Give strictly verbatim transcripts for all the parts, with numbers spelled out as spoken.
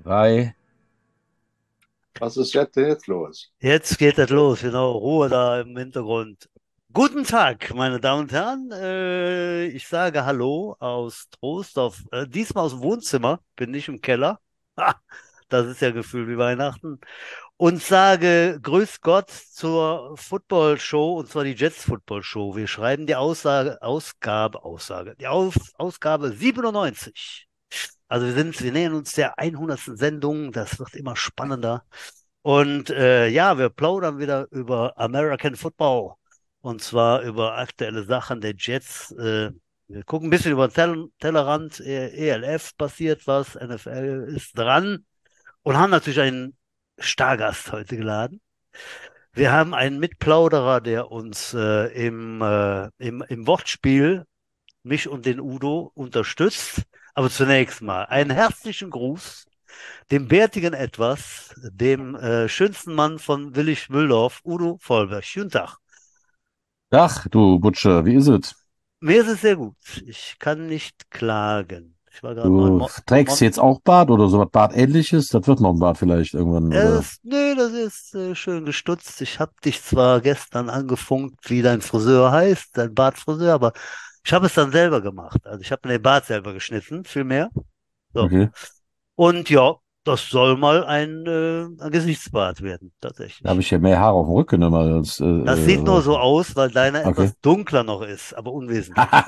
Drei. Was ist jetzt, jetzt los? Jetzt geht es los, genau, Ruhe da im Hintergrund. Guten Tag, meine Damen und Herren. Äh, ich sage Hallo aus Troisdorf. Äh, diesmal aus dem Wohnzimmer, bin nicht im Keller. Ha, das ist ja Gefühl wie Weihnachten. Und sage Grüß Gott zur Football Show, und zwar die Jets Football Show. Wir schreiben die Aussage, Ausgabe, Aussage, die Aus, Ausgabe siebenundneunzig. Also wir sind, wir nähern uns der hundertsten Sendung. Das wird immer spannender. Und äh, ja, wir plaudern wieder über American Football. Und zwar über aktuelle Sachen der Jets. Äh, wir gucken ein bisschen über den Tell Tellerrand. E- ELF passiert was, N F L ist dran. Und haben natürlich einen Stargast heute geladen. Wir haben einen Mitplauderer, der uns äh, im, äh, im, im Wortspiel, mich und den Udo, unterstützt. Aber zunächst mal einen herzlichen Gruß dem bärtigen Etwas, dem äh, schönsten Mann von Willig-Mühldorf, Udo Vollberg. Schönen Tag. Ach, du Butcher, wie ist es? Mir ist es sehr gut. Ich kann nicht klagen. Ich war gerade noch in Du Mo trägst Mon jetzt auch Bart oder so was Bartähnliches? Das wird noch ein Bart vielleicht irgendwann, oder? es, nee, das ist äh, schön gestutzt. Ich habe dich zwar gestern angefunkt, wie dein Friseur heißt, dein Bartfriseur, aber ich habe es dann selber gemacht. Also ich habe mir den Bart selber geschnitten, viel mehr. So. Okay. Und ja, das soll mal ein, äh, ein Gesichtsbart werden, Da habe tatsächlich. ich ja mehr Haare auf dem Rücken immer als, äh, Das äh, sieht nur was. so aus, weil deiner Okay. etwas dunkler noch ist, aber unwesentlich.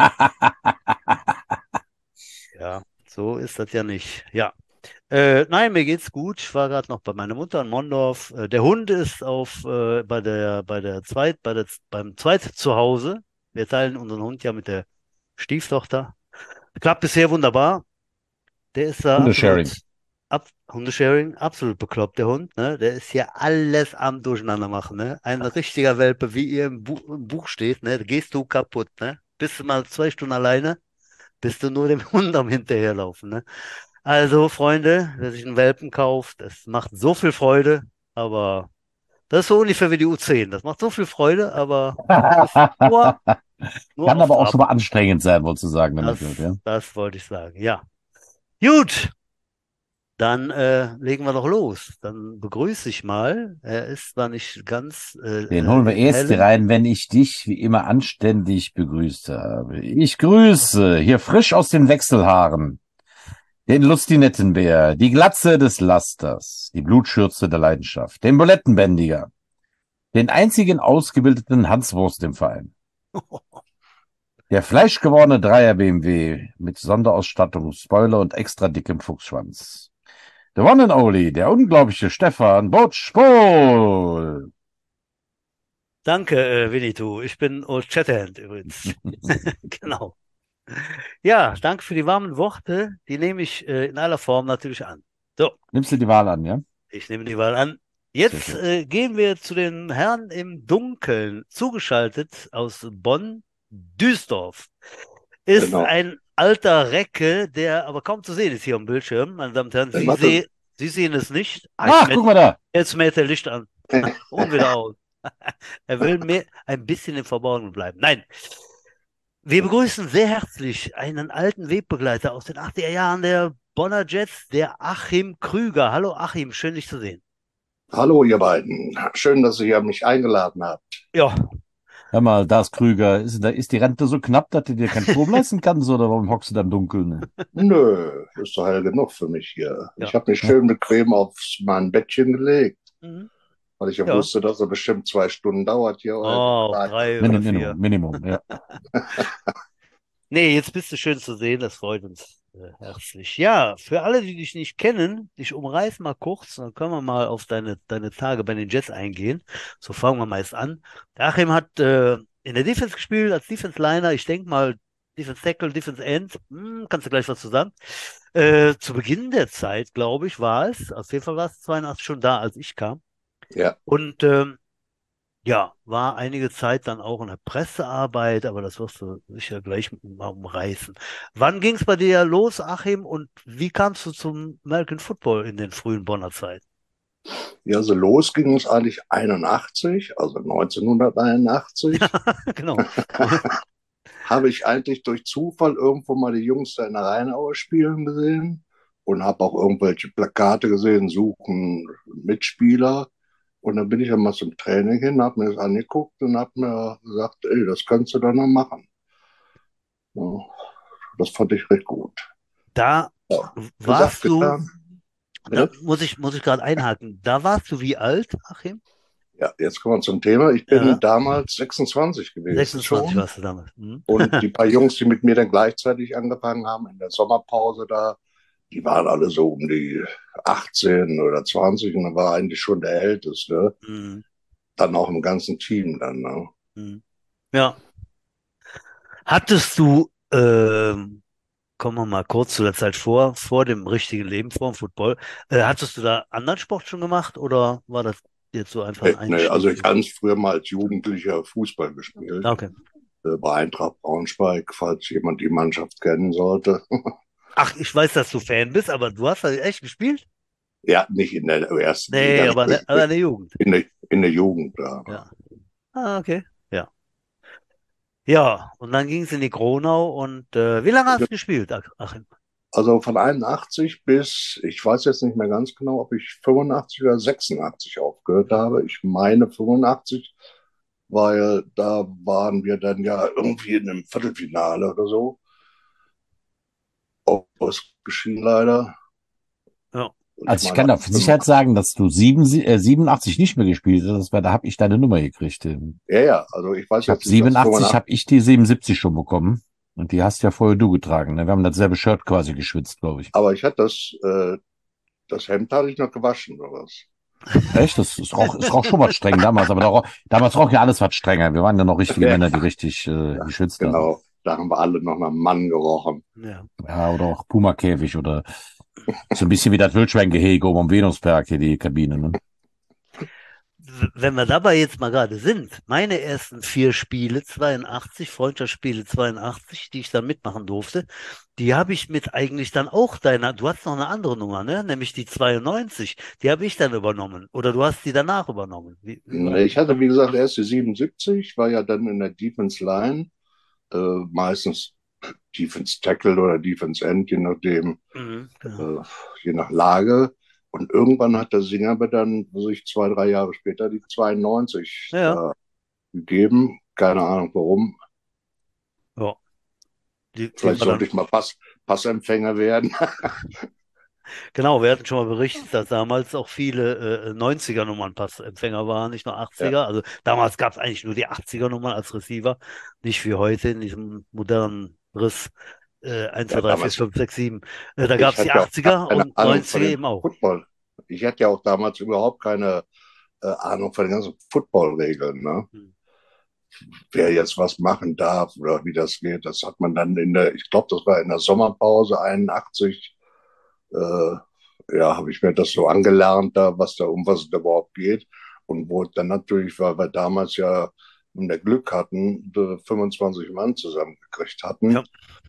Ja, so ist das ja nicht. Ja. Äh, nein, mir geht's gut. Ich war gerade noch bei meiner Mutter in Mondorf. Äh, der Hund ist auf äh, bei der bei der Zweit bei der beim Zweit Zuhause. Wir teilen unseren Hund ja mit der Stieftochter. Klappt bisher wunderbar. Der ist da Hundesharing. absolut ab Hundesharing, absolut bekloppt, der Hund, ne? Der ist hier alles am Durcheinander machen, ne? Ein richtiger Welpe, wie ihr im, Bu im Buch steht, ne? Da gehst du kaputt, ne? Bist du mal zwei Stunden alleine, bist du nur dem Hund am Hinterherlaufen, ne? Also, Freunde, wer sich einen Welpen kauft, es macht so viel Freude, aber das ist so ungefähr wie die U zehn. Das macht so viel Freude, aber ist nur, nur Kann auf aber auch schon mal Trab. anstrengend sein, wolltest du sagen Das, damit, ja? das wollte ich sagen, ja. Gut. Dann äh, legen wir doch los. Dann begrüße ich mal. Er ist zwar nicht ganz äh, Den holen wir äh, in erst hellen. rein, wenn ich dich wie immer anständig begrüßt habe. Ich grüße hier frisch aus den Wechselhaaren den Lustinettenbär, die Glatze des Lasters, die Blutschürze der Leidenschaft, den Bulettenbändiger, den einzigen ausgebildeten Hanswurst im Verein. Der fleischgewordene Dreier B M W mit Sonderausstattung, Spoiler und extra dickem Fuchsschwanz. The one and only, der unglaubliche Stefan Butch-Pohl. Danke, äh, Winnetou. Ich bin Old Shatterhand übrigens. Genau. Ja, danke für die warmen Worte. Die nehme ich äh, in aller Form natürlich an. So, Nimmst du die Wahl an, ja? ich nehme die Wahl an. Sehr Jetzt schön. äh, gehen wir zu den Herren im Dunkeln. Zugeschaltet aus Bonn-Duisdorf ist Genau. ein alter Recke, der aber kaum zu sehen ist hier am Bildschirm, meine Damen und Herren. Der Sie, Mathe. seh, Sie sehen es nicht. Ah, jetzt Ach, mäht, guck mal da. jetzt mäht er Licht an. Und wieder aus. Er will mehr, ein bisschen im Verborgenen bleiben. Nein, wir begrüßen sehr herzlich einen alten Wegbegleiter aus den achtziger Jahren der Bonner Jets, der Achim Krüger. Hallo Achim, schön dich zu sehen. Hallo, ihr beiden. Schön, dass ihr mich eingeladen habt. Ja, Hör mal, da ist Krüger. Ist, da, ist die Rente so knapp, dass du dir keinen Strom leisten kannst, oder warum hockst du da im Dunkeln? Ne? Nö, ist doch hell genug für mich hier. Ich ja. habe mich schön bequem auf mein Bettchen gelegt, Mhm. weil ich ja Ja. wusste, dass er bestimmt zwei Stunden dauert hier. Eure Oh, Zeit. drei oder Minim, vier. Minimum, Minimum, ja. Nee, jetzt bist du schön zu sehen, das freut uns äh, herzlich. Ja, für alle, die dich nicht kennen, ich umreiß mal kurz, dann können wir mal auf deine, deine Tage bei den Jets eingehen. So fangen wir meist an. Der Achim hat äh, in der Defense gespielt, als Defense Liner, ich denke mal Defense Tackle, Defense End, hm, kannst du gleich was zu sagen. Äh, zu Beginn der Zeit, glaube ich, war es, auf jeden Fall war es zweiundachtzig schon da, als ich kam. Ja, Und ähm, ja, war einige Zeit dann auch in der Pressearbeit, aber das wirst du sicher gleich mal umreißen. Wann ging es bei dir los, Achim, und wie kamst du zum American Football in den frühen Bonner Zeiten? ja, so los ging es eigentlich einundachtzig, also neunzehnhunderteinundachtzig. Genau. Habe ich eigentlich durch Zufall irgendwo mal die Jungs da in der Rheinaue spielen gesehen und habe auch irgendwelche Plakate gesehen, suchen Mitspieler. Und dann bin ich ja mal zum Training hin, habe mir das angeguckt und habe mir gesagt, ey, das kannst du doch noch machen. Ja, das fand ich recht gut. Da Ja, gesagt, warst du, getan. da Bitte? muss ich, muss ich gerade einhaken, da warst du wie alt, Achim? Ja, jetzt kommen wir zum Thema. Ich bin Ja, damals sechsundzwanzig gewesen sechsundzwanzig schon. warst du damals. Hm? Und die paar Jungs, die mit mir dann gleichzeitig angefangen haben in der Sommerpause da, die waren alle so um die achtzehn oder zwanzig und dann war eigentlich schon der Älteste. Hm, Dann auch im ganzen Team dann. Ne? hm. Ja. Hattest du, ähm, kommen wir mal kurz zu der Zeit vor, vor dem richtigen Leben, vor dem Football, äh, hattest du da anderen Sport schon gemacht oder war das jetzt so einfach ein Nee, nee, also Einstieg? ich habe früher mal als Jugendlicher Fußball gespielt. Ah, okay. Äh, bei Eintracht Braunschweig, falls jemand die Mannschaft kennen sollte. Ach, ich weiß, dass du Fan bist, aber du hast da echt gespielt? Ja, nicht in der ersten Nee, Liga, aber, ne, aber in der Jugend. in der, in der Jugend. Ja. Ja. Ah, okay. Ja. Ja, und dann ging es in die Kronau und äh, wie lange hast du gespielt, Ach- Achim? Also von einundachtzig bis, ich weiß jetzt nicht mehr ganz genau, ob ich fünfundachtzig oder sechsundachtzig aufgehört habe. Ich meine fünfundachtzig, weil da waren wir dann ja irgendwie in einem Viertelfinale oder so. Ausgeschieden leider. Ja. Und ich Also ich meine, kann da für Sicherheit sagen, dass du sieben, äh, siebenundachtzig nicht mehr gespielt hast. Das war, da habe ich deine Nummer gekriegt. ja, ja, also ich weiß Ich habe jetzt nicht, was siebenundachtzig, fünfundachtzig, habe ich die siebenundsiebzig schon bekommen. Und die hast ja vorher du getragen. Ne? Wir haben dasselbe Shirt quasi geschwitzt, glaube ich. aber ich hatte das, äh, das Hemd hatte ich noch gewaschen oder was. Echt? Das ist roch, ist roch schon was streng damals. Aber da, roch- damals roch ja alles was strenger. Wir waren ja noch richtige Ja, Männer, die richtig äh, geschwitzt haben. genau. Da haben wir alle noch nach Mann gerochen. Ja. Ja, oder auch Puma-Käfig oder so ein bisschen wie das Wildschweingehege oben am Venusberg hier, die Kabine. Ne? W- Wenn wir dabei jetzt mal gerade sind, meine ersten vier Spiele, zweiundachtzig, Freundschaftsspiele zweiundachtzig, die ich dann mitmachen durfte, die habe ich mit eigentlich dann auch deiner, du hast noch eine andere Nummer, ne? Nämlich die zweiundneunzig, die habe ich dann übernommen. Oder du hast die danach übernommen. Wie, wie war Nee, das? ich hatte, wie gesagt, erst die siebenundsiebzig, war ja dann in der Defense Line, äh, meistens Defense Tackle oder Defense End, je nachdem, Mhm, genau. äh, je nach Lage. Und irgendwann hat der Singer mir dann, also ich zwei, drei Jahre später, die zweiundneunzig Ja, da gegeben. Keine Ahnung warum. ja. Die, die Vielleicht war sollte dann, ich mal Pass, Passempfänger werden. genau, wir hatten schon mal berichtet, dass damals auch viele äh, neunziger-Nummern Passempfänger waren, nicht nur Ja, achtziger. Also damals gab es eigentlich nur die achtziger-Nummern als Receiver, nicht wie heute in diesem modernen Riss äh, eins, zwei, ja, drei, vier, damals, fünf, sechs, sieben. Äh, da gab ich es die hatte ja auch gar achtziger keine und Ahnung von neunziger dem eben auch. Football. Ich hatte ja auch damals überhaupt keine äh, Ahnung von den ganzen Football-Regeln, ne? Hm. Wer jetzt was machen darf oder wie das geht. Das hat man dann in der, ich glaube, das war in der Sommerpause einundachtzig, äh, ja, habe ich mir das so angelernt, da, was da, um was es da überhaupt geht. Und wo dann natürlich, weil wir damals ja mehr Glück hatten, äh, fünfundzwanzig Mann zusammengekriegt hatten, Ja,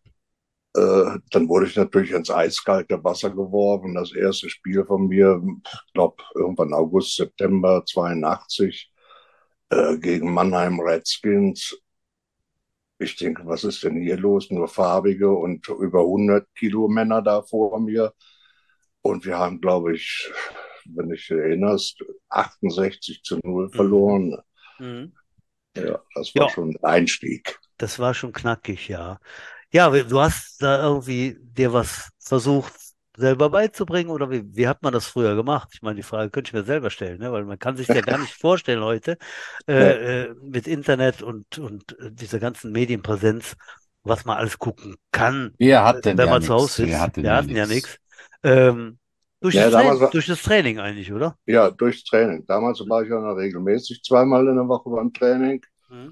äh, dann wurde ich natürlich ins eiskalte Wasser geworfen. Das erste Spiel von mir, ich glaube, irgendwann August, September zweiundachtzig, äh, gegen Mannheim Redskins. Ich denke, was ist denn hier los? Nur farbige und über hundert Kilo Männer da vor mir. Und wir haben, glaube ich, wenn dich erinnerst, achtundsechzig zu null mhm. verloren. Mhm. Ja, das war Ja, schon der Einstieg. das war schon knackig, ja. Ja, wie- du hast da irgendwie dir was versucht selber beizubringen oder wie, wie hat man das früher gemacht? Ich meine, die Frage könnte ich mir selber stellen, ne? Weil man kann sich ja gar nicht vorstellen heute Nee, äh, äh, mit Internet und, und äh, dieser ganzen Medienpräsenz, was man alles gucken kann, Wer äh, hat denn wenn ja man zu Hause nix? Wer sitzt. hat denn Wir ja hatten ja nix? nichts. Ähm, durch das nee, damals Training, war, durch das Training eigentlich, oder? ja, durchs Training. Damals war ich ja noch regelmäßig zweimal in der Woche beim Training. Mhm.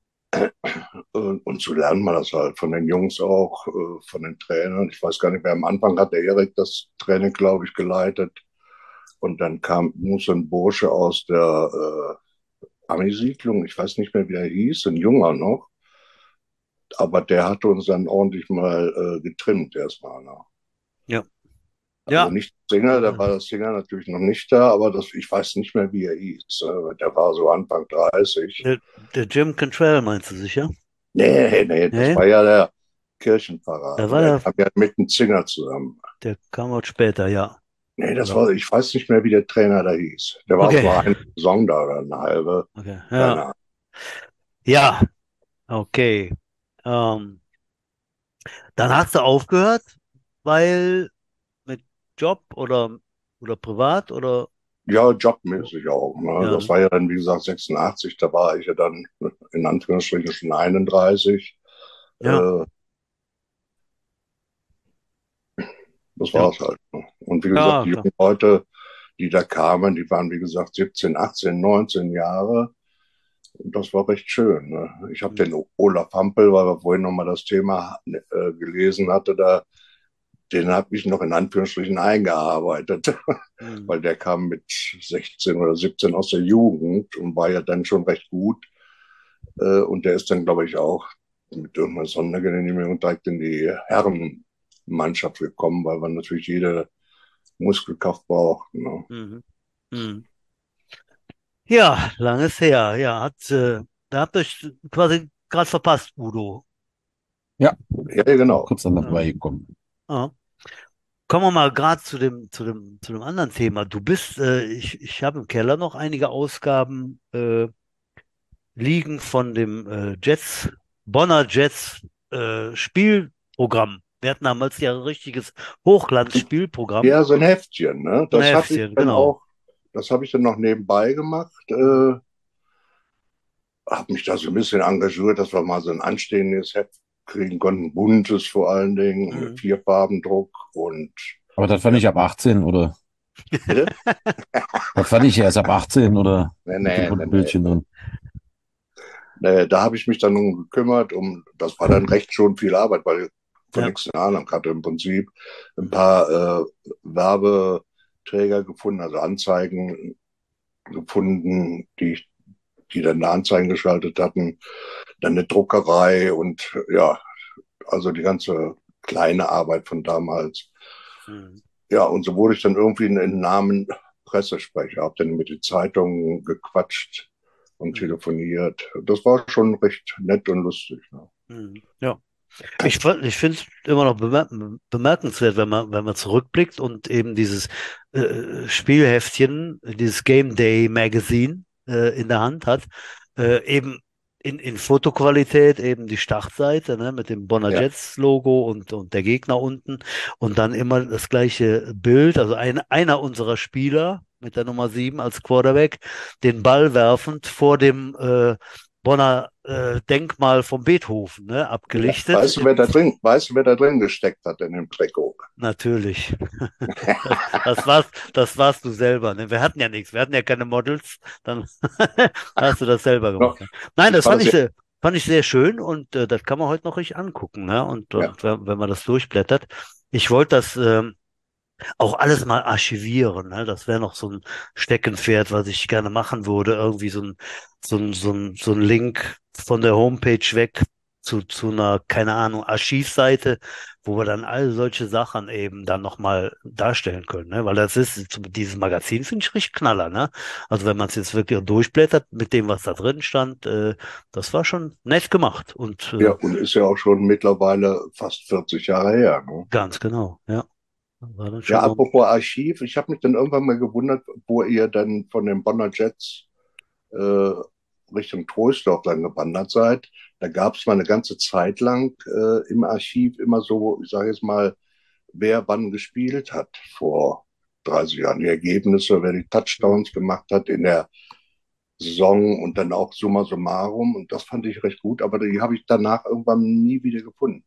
Und, und so lernt man das halt von den Jungs auch, äh, von den Trainern. Ich weiß gar nicht mehr, am Anfang hat der Erik das Training, glaube ich, geleitet. Und dann kam so ein Bursche aus der äh, Ami-Siedlung, ich weiß nicht mehr, wie er hieß, ein Junger noch. Aber der hatte uns dann ordentlich mal äh, getrimmt erstmal. Ne? Ja. Also Ja. nicht Singer, da war das Singer natürlich noch nicht da, aber das, ich weiß nicht mehr, wie er hieß. Äh, der war so Anfang dreißig. Der, der Jim Cantrell meinst du sicher? Nee, nee, das Nee? war ja der Kirchenpfarrer. Da Aber war der der, kam ja mit dem Zinger zusammen. der kam auch später, ja. Nee, das Ja. war, ich weiß nicht mehr, wie der Trainer da hieß. Der war auch Okay, nur eine Saison da oder eine halbe. okay, Keine ja, Ahnung. ja, okay. Ähm, dann hast du aufgehört, weil mit Job oder, oder privat oder, Ja, jobmäßig auch. Ne? ja, Das ne? war ja dann, wie gesagt, sechsundachtzig. Da war ich ja dann in Anführungsstrichen schon einunddreißig. Ja, Äh, Das ja, war's halt. Ne? Und wie gesagt, ja, die klar. jungen Leute, die da kamen, die waren, wie gesagt, siebzehn, achtzehn, neunzehn Jahre. Und das war recht schön. Ne? Ich habe Hm, den Olaf Hampel, weil wir vorhin nochmal das Thema äh, gelesen hatte, da, den habe ich noch in Anführungsstrichen eingearbeitet, hm, weil der kam mit sechzehn oder siebzehn aus der Jugend und war ja dann schon recht gut. Äh, und der ist dann, glaube ich, auch mit irgendeiner Sondergenehmigung direkt in die Herrenmannschaft gekommen, weil man natürlich jede Muskelkraft braucht. Ne? hm, hm. Ja, langes her. Ja, hat, äh, da habt ihr euch quasi gerade verpasst, Udo. Ja, Ja, ja, bin genau. kurz an Ja. vorbeigekommen. Ja. Kommen wir mal gerade zu dem, zu dem, zu dem anderen Thema. Du bist, äh, ich, ich habe im Keller noch einige Ausgaben äh, liegen von dem äh, Jets, Bonner Jets äh, Spielprogramm. Wir hatten damals ja ein richtiges Hochglanzspielprogramm. Ja, so ein Heftchen, ne? So ein Das habe ich Heftchen, dann genau. auch, das habe ich dann noch nebenbei gemacht. Mhm. Äh, habe mich da so ein bisschen engagiert, dass wir mal so ein anstehendes Heft kriegen konnten, buntes vor allen Dingen, mit Mhm. Vierfarbendruck und Aber das fand ja, ich ab achtzehn, oder? bitte? Das fand ich erst ab achtzehn, oder? Nee, Mit dem nee, nee, bunten nee. Bildchen drin. Nee, da habe ich mich dann um gekümmert, um, das war dann recht schon viel Arbeit, weil ich von Ja. nichts eine Ahnung hatte, im Prinzip ein Mhm. paar äh, Werbeträger gefunden, also Anzeigen gefunden, die ich, die dann eine Anzeigen geschaltet hatten, dann eine Druckerei und ja, also die ganze kleine Arbeit von damals. Mhm. Ja, und so wurde ich dann irgendwie in den Namen Pressesprecher, habe dann mit den Zeitungen gequatscht und Mhm. telefoniert. Das war schon recht nett und lustig. Ne? Mhm. Ja. Ich, fand- ich finde es immer noch bemer bemerkenswert, wenn man, wenn man zurückblickt und eben dieses äh, Spielheftchen, dieses Game Day Magazine äh, in der Hand hat, äh, eben in, in Fotoqualität eben die Startseite, ne, mit dem Bonner Ja, Jets Logo und, und der Gegner unten und dann immer das gleiche Bild, also ein, einer unserer Spieler mit der Nummer sieben als Quarterback, den Ball werfend vor dem äh, Bonner äh, Denkmal von Beethoven, ne, ja. abgelichtet. Weißt du, wer da drin, weißt du, wer da drin gesteckt hat in dem Trikot? Natürlich. Das, das warst, das warst du selber. Ne? Wir hatten ja nichts, wir hatten ja keine Models, dann hast du das selber No, gemacht. Ne? Nein, ich das war fand das ich ja, sehr, fand ich sehr schön und äh, das kann man heute noch richtig angucken. Ne? Und, ja, und wenn, wenn man das durchblättert. Ich wollte das ähm, auch alles mal archivieren. Ne? Das wäre noch so ein Steckenpferd, was ich gerne machen würde. Irgendwie so ein, so ein, so ein, so ein Link von der Homepage weg zu, zu einer, keine Ahnung, Archivseite, wo wir dann all solche Sachen eben dann nochmal darstellen können. Ne? Weil das ist, dieses Magazin finde ich richtig Knaller. Ne? Also wenn man es jetzt wirklich durchblättert mit dem, was da drin stand, äh, das war schon nett gemacht. Und ja, äh, und ist ja auch schon mittlerweile fast vierzig Jahre her. Ne? ganz genau, ja. War dann Ja, schon noch. apropos Archiv, ich habe mich dann irgendwann mal gewundert, wo ihr dann von den Bonner Jets äh, Richtung Troisdorf dann gewandert seid. Da gab es mal eine ganze Zeit lang äh, im Archiv immer so, ich sage jetzt mal, wer wann gespielt hat vor dreißig Jahren. Die Ergebnisse, wer die Touchdowns gemacht hat in der Saison und dann auch summa summarum. Und das fand ich recht gut, aber die habe ich danach irgendwann nie wieder gefunden.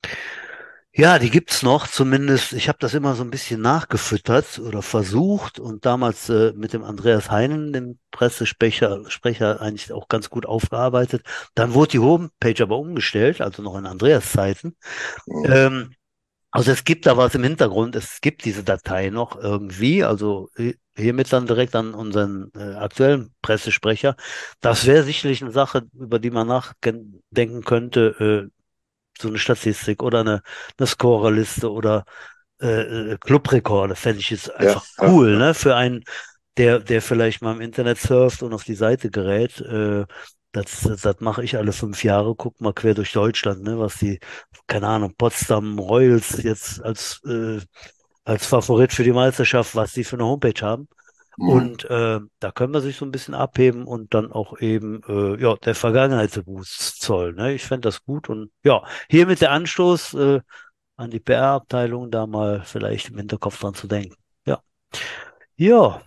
Ja, die gibt's noch, zumindest. Ich habe das immer so ein bisschen nachgefüttert oder versucht und damals äh, mit dem Andreas Heinen, dem Pressesprecher, Sprecher, eigentlich auch ganz gut aufgearbeitet. Dann wurde die Homepage aber umgestellt, also noch in Andreas Zeiten. Mhm. Ähm, also es gibt da was im Hintergrund. Es gibt diese Datei noch irgendwie, also hi- hiermit dann direkt an unseren äh, aktuellen Pressesprecher. Das wäre sicherlich eine Sache, über die man nachdenken könnte, äh, so eine Statistik oder eine, eine Scorerliste oder äh, äh, Clubrekorde, fände ich jetzt Ja, einfach ja, cool, ja. ne? Für einen, der, der vielleicht mal im Internet surft und auf die Seite gerät. Äh, Das, das, das mache ich alle fünf Jahre, guck mal quer durch Deutschland, ne, was die, keine Ahnung, Potsdam Royals jetzt als, äh, als Favorit für die Meisterschaft, was die für eine Homepage haben. Hm. Und äh, da können wir sich so ein bisschen abheben und dann auch eben äh, ja, der Vergangenheitsbewusst zollen. Ne? Ich fände das gut und ja, hiermit der Anstoß äh, an die P R-Abteilung, da mal vielleicht im Hinterkopf dran zu denken. Ja. Ja,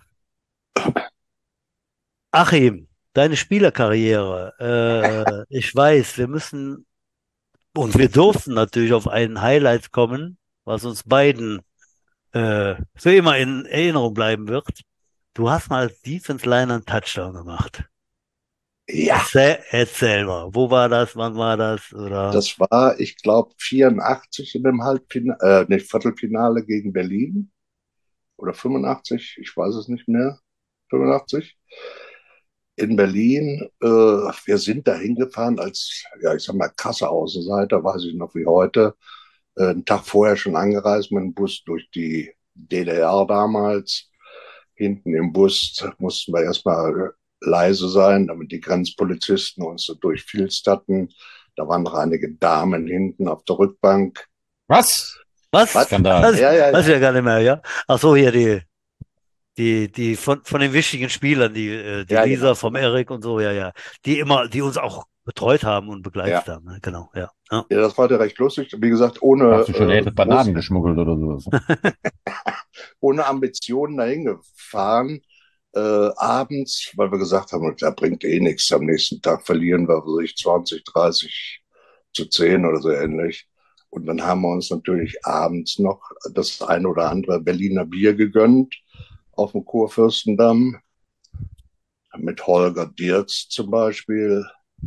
Achim, deine Spielerkarriere. Äh, ich weiß, wir müssen und wir durften natürlich auf ein Highlight kommen, was uns beiden äh, für immer in Erinnerung bleiben wird. Du hast mal als Defense Liner einen Touchdown gemacht. Ja, Erzähl, erzähl mal, wo war das, wann war das, oder? das war, ich glaube, vierundachtzig in dem Halbfinale, äh, nicht Viertelfinale gegen Berlin oder fünfundachtzig, ich weiß es nicht mehr, fünfundachtzig in Berlin. Äh, wir sind da hingefahren als, ja, ich sag mal, krasser Außenseiter, weiß ich noch wie heute. Äh, einen Tag vorher schon angereist mit dem Bus durch die D D R damals. Hinten im Bus mussten wir erstmal leise sein, damit die Grenzpolizisten uns so durchfilzt hatten. Da waren noch einige Damen hinten auf der Rückbank. Was? Was? Was? Skandal. Was? Ja, ja, Weiß ich ja. ja gar nicht mehr, ja? Ach so, hier die, die, die von, von den wichtigen Spielern, die, äh, die Ja, Lisa genau, vom genau. Erik und so, ja, ja. Die immer, die uns auch betreut haben und begleitet Ja. haben, ne? Genau, ja. Ja. Ja, das war ja recht lustig. Wie gesagt, ohne, Dachte ich schon, ihr äh, hättet Bananen groß, geschmuggelt oder sowas. ohne Ambitionen dahin gefahren. Äh, abends, weil wir gesagt haben, da bringt eh nichts. Am nächsten Tag verlieren wir sich zwanzig, dreißig zu zehn oder so ähnlich. Und dann haben wir uns natürlich abends noch das ein oder andere Berliner Bier gegönnt auf dem Kurfürstendamm mit Holger Dirks zum Beispiel.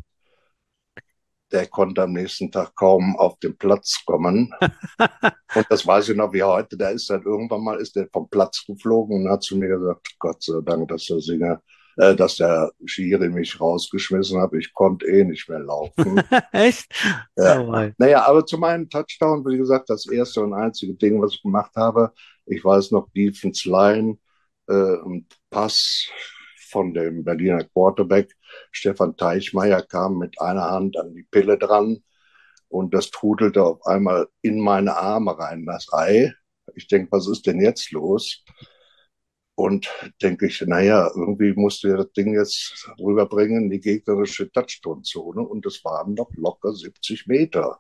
Der konnte am nächsten Tag kaum auf den Platz kommen. Und das weiß ich noch wie heute. Der ist dann irgendwann mal ist der vom Platz geflogen und hat zu mir gesagt, Gott sei Dank, dass der Singer, äh, dass der Schiri mich rausgeschmissen hat. Ich konnte eh nicht mehr laufen. Echt? Ja. Oh mein. Naja, aber zu meinem Touchdown, wie gesagt, das erste und einzige Ding, was ich gemacht habe, ich weiß noch, Defense Line, äh, ein Pass von dem Berliner Quarterback, Stefan Teichmeier, kam mit einer Hand an die Pille dran und das trudelte auf einmal in meine Arme rein, das Ei. Ich denke, was ist denn jetzt los? Und denke ich, naja, irgendwie musst du das Ding jetzt rüberbringen in die gegnerische Touchdown-Zone und es waren noch locker siebzig Meter.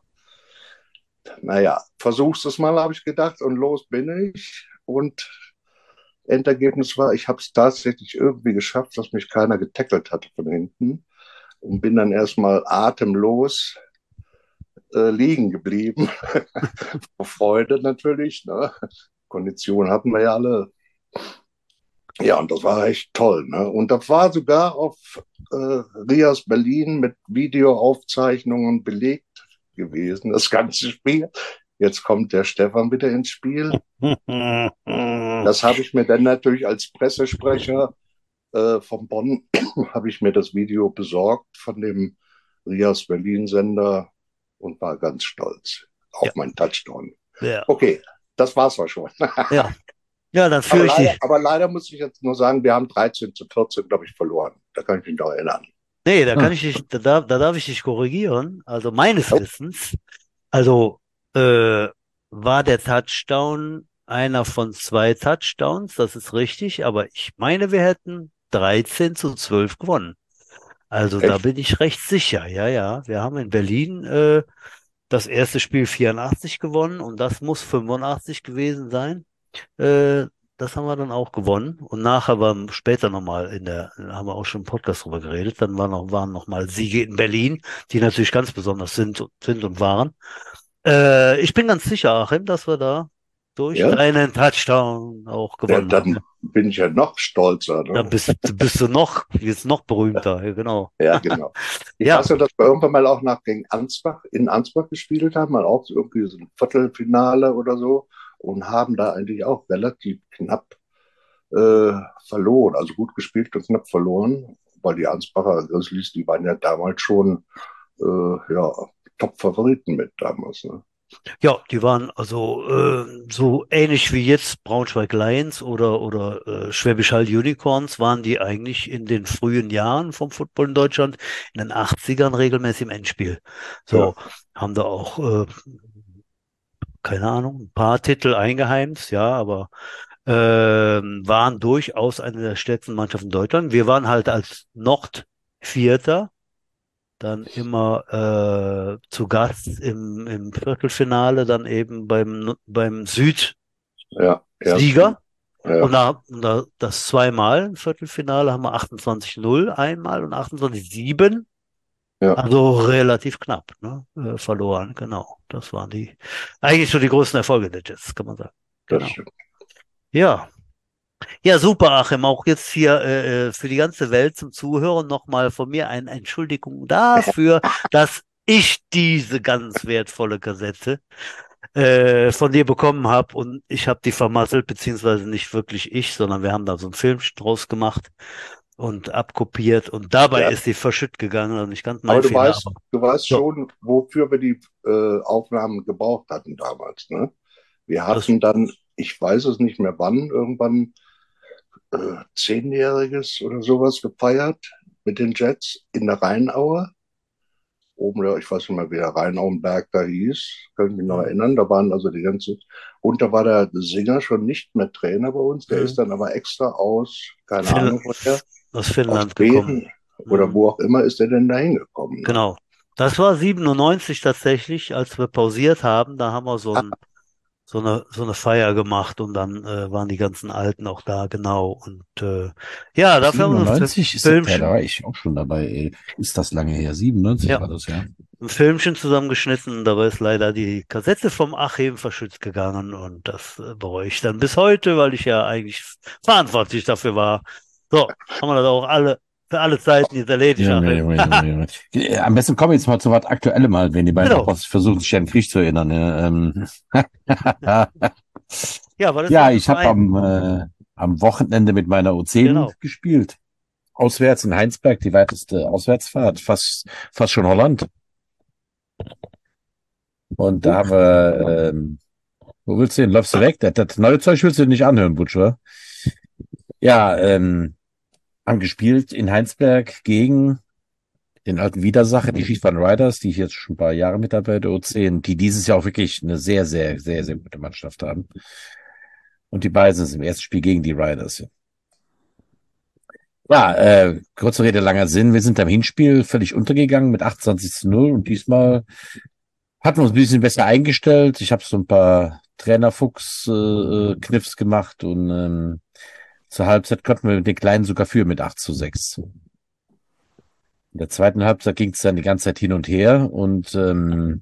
Naja, versuchst es mal, habe ich gedacht, und los bin ich. Und Endergebnis war, ich habe es tatsächlich irgendwie geschafft, dass mich keiner getackelt hatte von hinten und bin dann erstmal atemlos äh, liegen geblieben. Vor Freude natürlich. Ne? Kondition hatten wir ja alle. Ja, und das war echt toll. Ne? Und das war sogar auf äh, Rias Berlin mit Videoaufzeichnungen belegt gewesen, das ganze Spiel. Jetzt kommt der Stefan wieder ins Spiel. Das habe ich mir dann natürlich als Pressesprecher äh, von Bonn, habe ich mir das Video besorgt von dem Rias Berlin Sender und war ganz stolz Ja, auf meinen Touchdown. ja, Okay, das war's auch schon. ja. Ja, dann Aber führe ich leider, dich. aber leider muss ich jetzt nur sagen, wir haben dreizehn zu vierzehn, glaube ich, verloren. Da kann ich mich noch erinnern. Nee, da Hm. kann ich dich, da, darf- da darf ich dich korrigieren. Also meines Oh, Wissens, also äh, war der Touchdown einer von zwei Touchdowns, das ist richtig, aber ich meine, wir hätten dreizehn zu zwölf gewonnen. Also da echt? bin ich recht sicher. Ja, ja. Wir haben in Berlin äh, das erste Spiel vierundachtzig gewonnen und das muss fünfundachtzig gewesen sein. Äh, Das haben wir dann auch gewonnen. Und nachher war später nochmal in der, da haben wir auch schon im Podcast drüber geredet, dann waren noch, waren noch mal Siege in Berlin, die natürlich ganz besonders sind, sind und waren. Äh, ich bin ganz sicher, Achim, dass wir da durch Ja? deinen Touchdown auch Ja, gewonnen haben. dann bin ich ja noch stolzer. Da Ne? bist, bist du noch, jetzt noch berühmter, ja, genau. Ja, genau. Ich Ja, weiß ja, dass wir irgendwann mal auch nach gegen Ansbach, in Ansbach gespielt haben, mal auch so irgendwie so ein Viertelfinale oder so und haben da eigentlich auch relativ knapp äh, verloren. Also gut gespielt und knapp verloren, weil die Ansbacher Grizzlies, die waren ja damals schon äh, ja, Top-Favoriten mit damals. Ne? Ja, die waren also äh, so ähnlich wie jetzt Braunschweig Lions oder, oder äh, Schwäbisch Hall Unicorns waren die eigentlich in den frühen Jahren vom Football in Deutschland in den Achtzigern regelmäßig im Endspiel. Ja, So, haben da auch, äh, keine Ahnung, ein paar Titel eingeheimst, ja, aber ähm, waren durchaus eine der stärksten Mannschaften in Deutschland. Wir waren halt als Nordvierter dann immer äh, zu Gast im, im Viertelfinale, dann eben beim, beim Südsieger. ja, ersten. Und Ja, da, und da das zweimal im Viertelfinale haben wir achtundzwanzig null einmal und achtundzwanzig sieben. ja, Also relativ knapp, ne? Äh, verloren, genau. Das waren die, eigentlich so die größten Erfolge der Jets, kann man sagen. das Genau. stimmt. Ja. Ja, super, Achim. Auch jetzt hier äh, äh, für die ganze Welt zum Zuhören nochmal von mir eine Entschuldigung dafür, dass ich diese ganz wertvolle Kassette äh, von dir bekommen habe und ich habe die vermasselt, beziehungsweise nicht wirklich ich, sondern wir haben da so einen Film draus gemacht und abkopiert und dabei Ja, ist sie verschütt gegangen, also nicht ganz mein aber du Fehler, weißt, aber du weißt so, schon, wofür wir die äh, Aufnahmen gebraucht hatten damals, ne? Wir das, hatten dann, ich weiß es nicht mehr wann, irgendwann äh, Zehnjähriges oder sowas gefeiert mit den Jets in der Rheinaue. Oben, da- ich weiß nicht mehr, wie der Rheinauenberg da hieß, kann ich mich noch hm, erinnern. Da waren also die ganzen, und da war der Singer schon nicht mehr Trainer bei uns, der ist hm, dann aber extra aus, keine Fin Ahnung woher, aus aus Finnland gekommen. Schweden oder Hm. wo auch immer ist der denn da hingekommen, ne? Genau. Das war siebenundneunzig tatsächlich, als wir pausiert haben. Da haben wir so ein, so eine, so eine Feier gemacht und dann äh, waren die ganzen Alten auch da, genau. Und äh, ja, dafür haben wir so ein Fi- siebenundneunzig ist das, ja, da Filmchen, war ich auch schon dabei, ey. Ist das lange her? siebenundneunzig ja, war das, ja. ein Filmchen zusammengeschnitten. Dabei ist leider die Kassette vom Achim verschützt gegangen und das äh, bereue ich dann bis heute, weil ich ja eigentlich verantwortlich dafür war. So, haben wir das auch alle, für alle Zeiten jetzt erledigt, Junge, Achim. Junge, Junge, Junge. Äh, Am besten kommen wir jetzt mal zu was Aktuellem mal, wenn die beiden Genau. Opos versuchen, sich an den Krieg zu erinnern. Ja, ähm. Ja, was ist Ja, denn für ich habe Verein? am, äh, am Wochenende mit meiner U zehn Genau. gespielt. Auswärts in Heinsberg, die weiteste Auswärtsfahrt, fast, fast schon Holland. Und da haben wir, ähm, wo willst du hin? Läufst du weg? Das, das neue Zeug willst du nicht anhören, Butcher. Ja, ähm, haben gespielt in Heinsberg gegen den alten Widersacher, die Skifahren Riders, die ich jetzt schon ein paar Jahre mit dabei der U zehn, die dieses Jahr auch wirklich eine sehr, sehr, sehr, sehr gute Mannschaft haben. Und die beiden sind im ersten Spiel gegen die Riders. Ja, äh, kurze Rede, langer Sinn. Wir sind am Hinspiel völlig untergegangen mit achtundzwanzig zu null und diesmal hatten wir uns ein bisschen besser eingestellt. Ich habe so ein paar Trainerfuchs-Kniffs gemacht und ähm, zur Halbzeit konnten wir den Kleinen sogar führen mit acht zu sechs. In der zweiten Halbzeit ging es dann die ganze Zeit hin und her und ähm,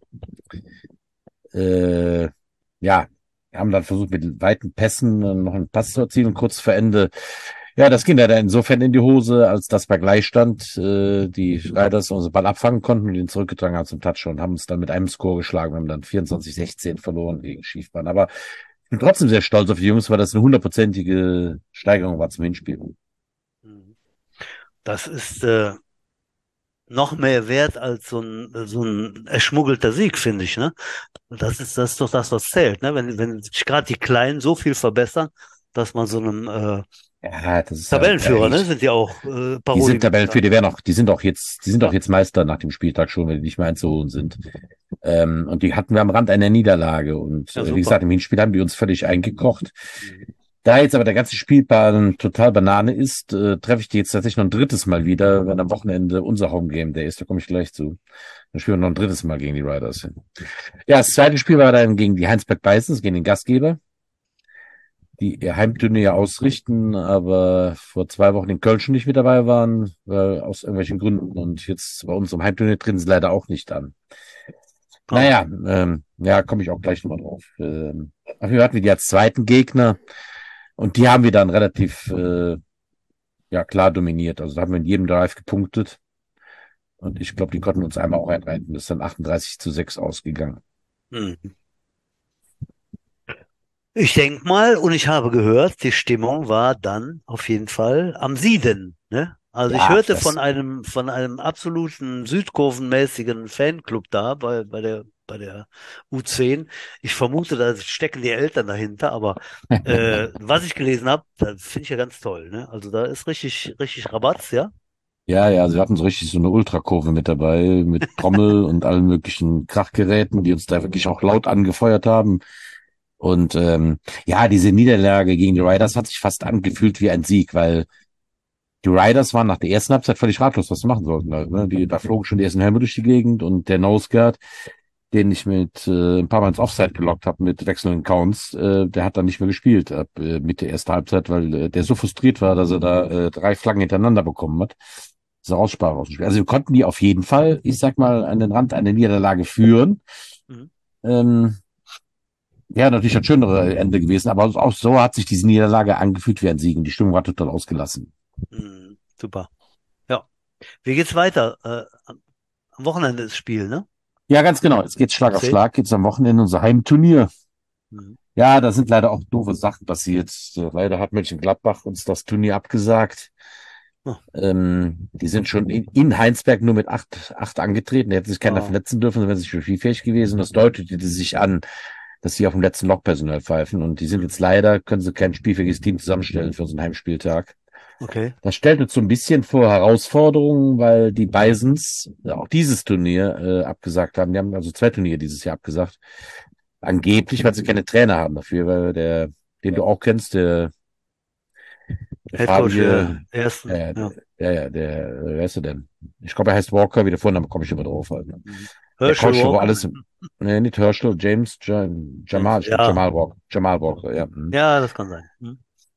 äh, ja, wir haben dann versucht, mit weiten Pässen äh, noch einen Pass zu erzielen, kurz vor Ende. Ja, das ging leider insofern in die Hose, als dass bei Gleichstand äh, die Riders unseren Ball abfangen konnten und ihn zurückgetragen haben zum Touchdown und haben uns dann mit einem Score geschlagen. Wir haben dann vierundzwanzig sechzehn verloren gegen Schiefbahn. Aber ich bin trotzdem sehr stolz auf die Jungs, weil das eine hundertprozentige Steigerung war zum Hinspiel. Mhm. Das ist äh, noch mehr wert als so ein, so ein erschmuggelter Sieg, finde ich, ne? Das ist, das ist doch das, was zählt, ne? Wenn, wenn sich gerade die Kleinen so viel verbessern, dass man so einem äh, Ja, das ist ja, ja Tabellenführer, ne? ich, Sind ja auch äh, die Paroli sind Tabellenführer, miteinander. die werden auch, die sind auch jetzt, die sind auch Ja, jetzt Meister nach dem Spieltag schon, wenn die nicht mehr einzuholen sind. Ähm, und die hatten wir am Rand einer Niederlage. Und ja, äh, wie super. gesagt, im Hinspiel haben die uns völlig eingekocht. Mhm. Da jetzt aber der ganze Spielplan total Banane ist, äh, treffe ich die jetzt tatsächlich noch ein drittes Mal wieder, wenn am Wochenende unser Homegame der ist, da komme ich gleich zu. Dann spielen wir noch ein drittes Mal gegen die Riders. Ja, das zweite Spiel war dann gegen die Heinsberg Bisons, gegen den Gastgeber, die ihr Heimturnier ausrichten, aber vor zwei Wochen in Köln schon nicht mit dabei waren, weil aus irgendwelchen Gründen. Und jetzt bei uns im Heimturnier treten sie leider auch nicht an. Oh. Naja, ähm, ja, komme ich auch gleich nochmal drauf. Ähm, auf jeden Fall hatten wir die als zweiten Gegner und die haben wir dann relativ äh, ja, klar dominiert. Also da haben wir in jedem Drive gepunktet. Und ich glaube, die konnten uns einmal auch einreiten. Das ist dann achtunddreißig zu sechs ausgegangen. Mhm. Ich denk mal, und ich habe gehört, die Stimmung war dann auf jeden Fall am Sieden, ne? Also ich Ja, hörte von das, einem, von einem absoluten südkurvenmäßigen Fanclub da bei, bei der bei der U zehn. Ich vermute, da stecken die Eltern dahinter, aber äh, was ich gelesen habe, das finde ich ja ganz toll, ne? Also da ist richtig, richtig Rabatz, ja? Ja, ja, sie hatten so richtig so eine Ultrakurve mit dabei, mit Trommel und allen möglichen Krachgeräten, die uns da wirklich auch laut angefeuert haben. Und ähm, ja, diese Niederlage gegen die Riders hat sich fast angefühlt wie ein Sieg, weil die Riders waren nach der ersten Halbzeit völlig ratlos, was sie machen sollten. Halt, ne? Die, da flogen schon die ersten Helme durch die Gegend und der Nose Guard, den ich mit äh, ein paar Mal ins Offside gelockt habe mit wechselnden Counts, äh, der hat dann nicht mehr gespielt ab äh, Mitte der ersten Halbzeit, weil äh, der so frustriert war, dass er da äh, drei Flaggen hintereinander bekommen hat. So Aussprache aus dem Spiel. Also wir konnten die auf jeden Fall, ich sag mal, an den Rand einer Niederlage führen. Mhm. Ähm, ja, natürlich das schönere Ende gewesen, aber auch so hat sich diese Niederlage angefühlt wie ein Sieg. Die Stimmung war total ausgelassen. Mhm, super. Ja. Wie geht's weiter? Äh, am am Wochenende ist Spiel, ne? Ja, ganz genau. Jetzt geht's Schlag auf Zehn? Schlag. Jetzt am Wochenende unser Heimturnier. Mhm. Ja, da sind leider auch doofe Sachen passiert. Äh, Leider hat Mönchengladbach uns das Turnier abgesagt. Oh. Ähm, die sind schon in, in Heinsberg nur mit acht, acht angetreten. Da hätte sich keiner Oh. verletzen dürfen, dann wären sie schon spielfähig gewesen. Das deutete sich an, dass sie auf dem letzten Loch Personal pfeifen. Und die sind jetzt leider, können sie kein spielfähiges Team zusammenstellen für unseren Heimspieltag. Okay. Das stellt uns so ein bisschen vor Herausforderungen, weil die Bisons auch dieses Turnier äh, abgesagt haben. Die haben also zwei Turniere dieses Jahr abgesagt. Angeblich, weil sie keine Trainer haben dafür, weil der, den du auch kennst, der, der Headcoach der farbige, ersten. äh, Ja. der, ja, der, äh, wer ist er denn? Ich glaube, er heißt Walker, wie der Vorname komme ich immer drauf. Halt, ne? Mhm. Der Herschel Coach, wo Walker. alles, nee, nicht Herschel, James, Jam, Jamal, ich glaube Ja. Jamal Walker, Jamal Walker, ja. mhm. Ja, das kann sein. Mhm.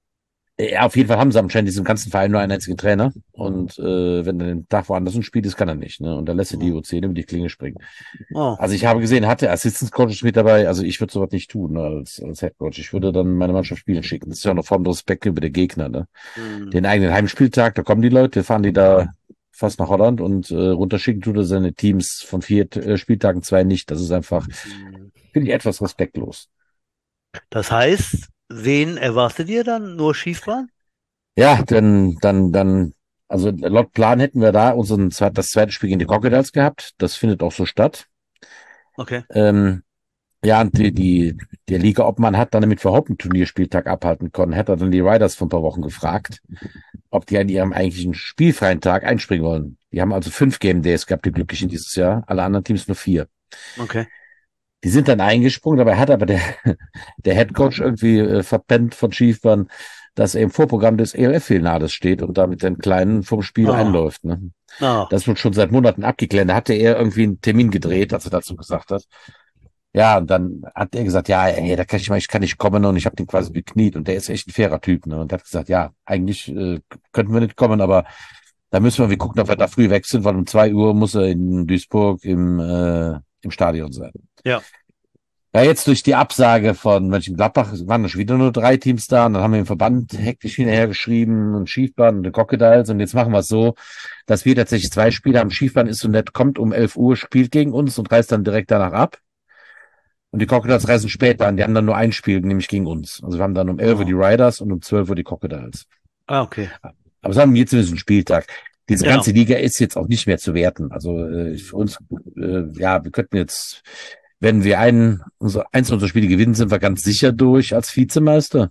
Ja, auf jeden Fall haben sie anscheinend in diesem ganzen Verein nur einen einzigen Trainer. Und äh, wenn er den Tag woanders spielt, das kann er nicht. Ne? Und dann lässt er die Oh. U zehn über die Klinge springen. Oh. Also ich habe gesehen, er hatte Assistant Coaches mit dabei. Also ich würde sowas nicht tun ne, als, als Head Coach. Ich würde dann meine Mannschaft spielen schicken. Das ist ja auch eine Form der Respekt gegenüber der Gegner. Ne? Mhm. Den eigenen Heimspieltag, da kommen die Leute, fahren die da fast nach Holland und äh, runterschicken tut er seine Teams von vier äh, Spieltagen zwei nicht. Das ist einfach, Mhm. finde ich, etwas respektlos. Das heißt, wen erwartet ihr dann? Nur Schiefbahn? Ja, dann, dann, dann, also laut Plan hätten wir da unseren zweit, das zweite Spiel gegen die Crocodiles gehabt. Das findet auch so statt. Okay. Ähm, ja, und die, die, der Liga-Obmann hat dann, damit wir überhaupt einen Turnierspieltag abhalten konnten, hat er dann die Riders vor ein paar Wochen gefragt, ob die an ihrem eigentlichen spielfreien Tag einspringen wollen. Die haben also fünf Game Days gehabt, die Glücklichen dieses Jahr. Alle anderen Teams nur vier. Okay. Die sind dann eingesprungen, dabei hat aber der, der Headcoach irgendwie äh, verpennt von Schiefbahn, dass er im Vorprogramm des E L F-Finales steht und da mit den Kleinen vom Spiel Oh. einläuft. Ne? Oh. Das wird schon seit Monaten abgeklärt. Da hatte er irgendwie einen Termin gedreht, als er dazu gesagt hat. Ja, und dann hat er gesagt, ja, ey, da kann ich mal, ich kann nicht kommen und ich habe den quasi bekniet und der ist echt ein fairer Typ. Ne? Und er hat gesagt, ja, eigentlich äh, könnten wir nicht kommen, aber da müssen wir, wir gucken, ob wir da früh weg sind, weil um zwei Uhr muss er in Duisburg im, äh, im Stadion sein. Ja. Ja, jetzt durch die Absage von Mönchengladbach waren da schon wieder nur drei Teams da und dann haben wir im Verband hektisch hinterhergeschrieben und Schiefbahn und die Crocodiles und jetzt machen wir es so, dass wir tatsächlich zwei Spiele haben. Schiefbahn ist so nett, kommt um elf Uhr, spielt gegen uns und reist dann direkt danach ab. Und die Crocodiles reisen später an, die haben dann nur ein Spiel, nämlich gegen uns. Also wir haben dann um elf Uhr die Riders und um zwölf Uhr die Crocodiles. Ah, okay. Aber es haben jetzt zumindest einen Spieltag. Diese Genau. ganze Liga ist jetzt auch nicht mehr zu werten. Also äh, für uns, äh, ja, wir könnten jetzt, wenn wir einen, unser, eins unserer Spiele gewinnen, sind wir ganz sicher durch als Vizemeister.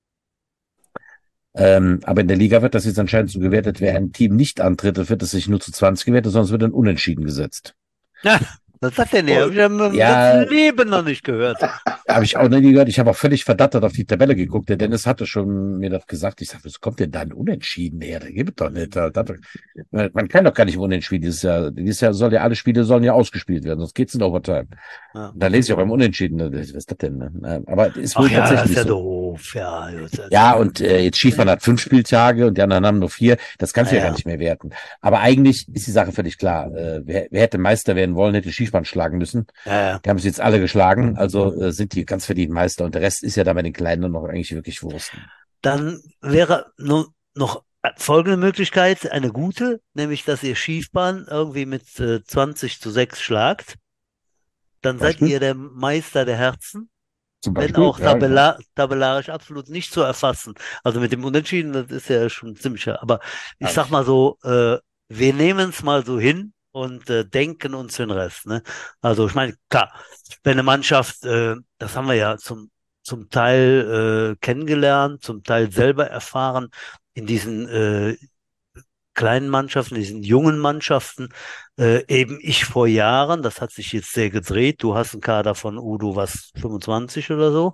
Ähm, aber in der Liga wird das jetzt anscheinend so gewertet, wer ein Team nicht antritt, wird es sich nur zu zwanzig gewertet, sondern es wird dann unentschieden gesetzt. Ja, was sagt denn der? Hab ich ja im Ja. ganzen Leben noch nicht gehört. Habe ich auch noch nie gehört. Ich habe auch völlig verdattert auf die Tabelle geguckt. Der Dennis hatte schon mir das gesagt. Ich sage, was kommt denn da ein Unentschieden her? Da gibt es doch nicht. Da, da, man kann doch gar nicht Unentschieden dieses Jahr. Dieses Jahr soll ja, alle Spiele sollen ja ausgespielt werden, sonst geht's in Overtime. Ja. Und da lese ich auch beim Unentschieden. Was ist das denn? Ne? Aber es ist wohl Ach ja, das tatsächlich ist ja so. doof. Ja, gut, das- Ja, und äh, jetzt Skifahren hat fünf Spieltage und die anderen haben nur vier. Das kannst du ja, Ja. gar nicht mehr werten. Aber eigentlich ist die Sache völlig klar. Äh, wer, wer hätte Meister werden wollen, hätte Skifahren schlagen müssen. ja, ja. Die haben es jetzt alle geschlagen, also äh, sind die ganz verdient Meister. Und der Rest ist ja da bei den Kleinen noch eigentlich wirklich Wurst. Dann wäre nur noch folgende Möglichkeit, eine gute, nämlich dass ihr Schiefbahn irgendwie mit äh, zwanzig zu sechs schlagt. Dann seid Beispiel? ihr der Meister der Herzen, Zum wenn Beispiel. auch Ja, tabella tabellarisch absolut nicht zu erfassen. Also mit dem Unentschieden, das ist ja schon ziemlich, aber ich Ja. sag mal so, äh, wir nehmen es mal so hin und äh, denken uns den Rest. Ne? Also ich meine, klar, wenn eine Mannschaft, äh, das haben wir ja zum, zum Teil äh, kennengelernt, zum Teil selber erfahren, in diesen äh, kleinen Mannschaften, diesen jungen Mannschaften, äh, eben ich vor Jahren, das hat sich jetzt sehr gedreht, du hast einen Kader von Udo, was, fünfundzwanzig oder so.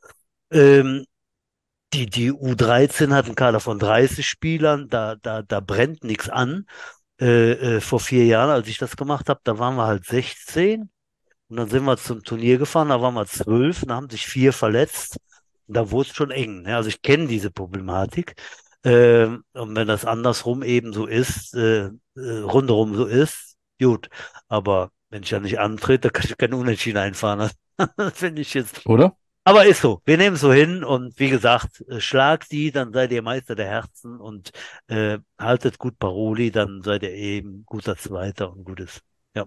Ähm, die, die U dreizehn hat einen Kader von dreißig Spielern, da, da, da brennt nichts an. Äh, äh, vor vier Jahren, als ich das gemacht habe, da waren wir halt sechzehn und dann sind wir zum Turnier gefahren, da waren wir zwölf und da haben sich vier verletzt. Und da wurde es schon eng. Ne? Also ich kenne diese Problematik. Ähm, und wenn das andersrum eben so ist, äh, äh, rundherum so ist, gut. Aber wenn ich ja nicht antrete, kann ich keine Unentschieden einfahren. Das finde ich jetzt. Oder? Aber ist so. Wir nehmen es so hin und wie gesagt, äh, schlagt die, dann seid ihr Meister der Herzen und äh, haltet gut Paroli, dann seid ihr eben guter Zweiter und gutes. Ja.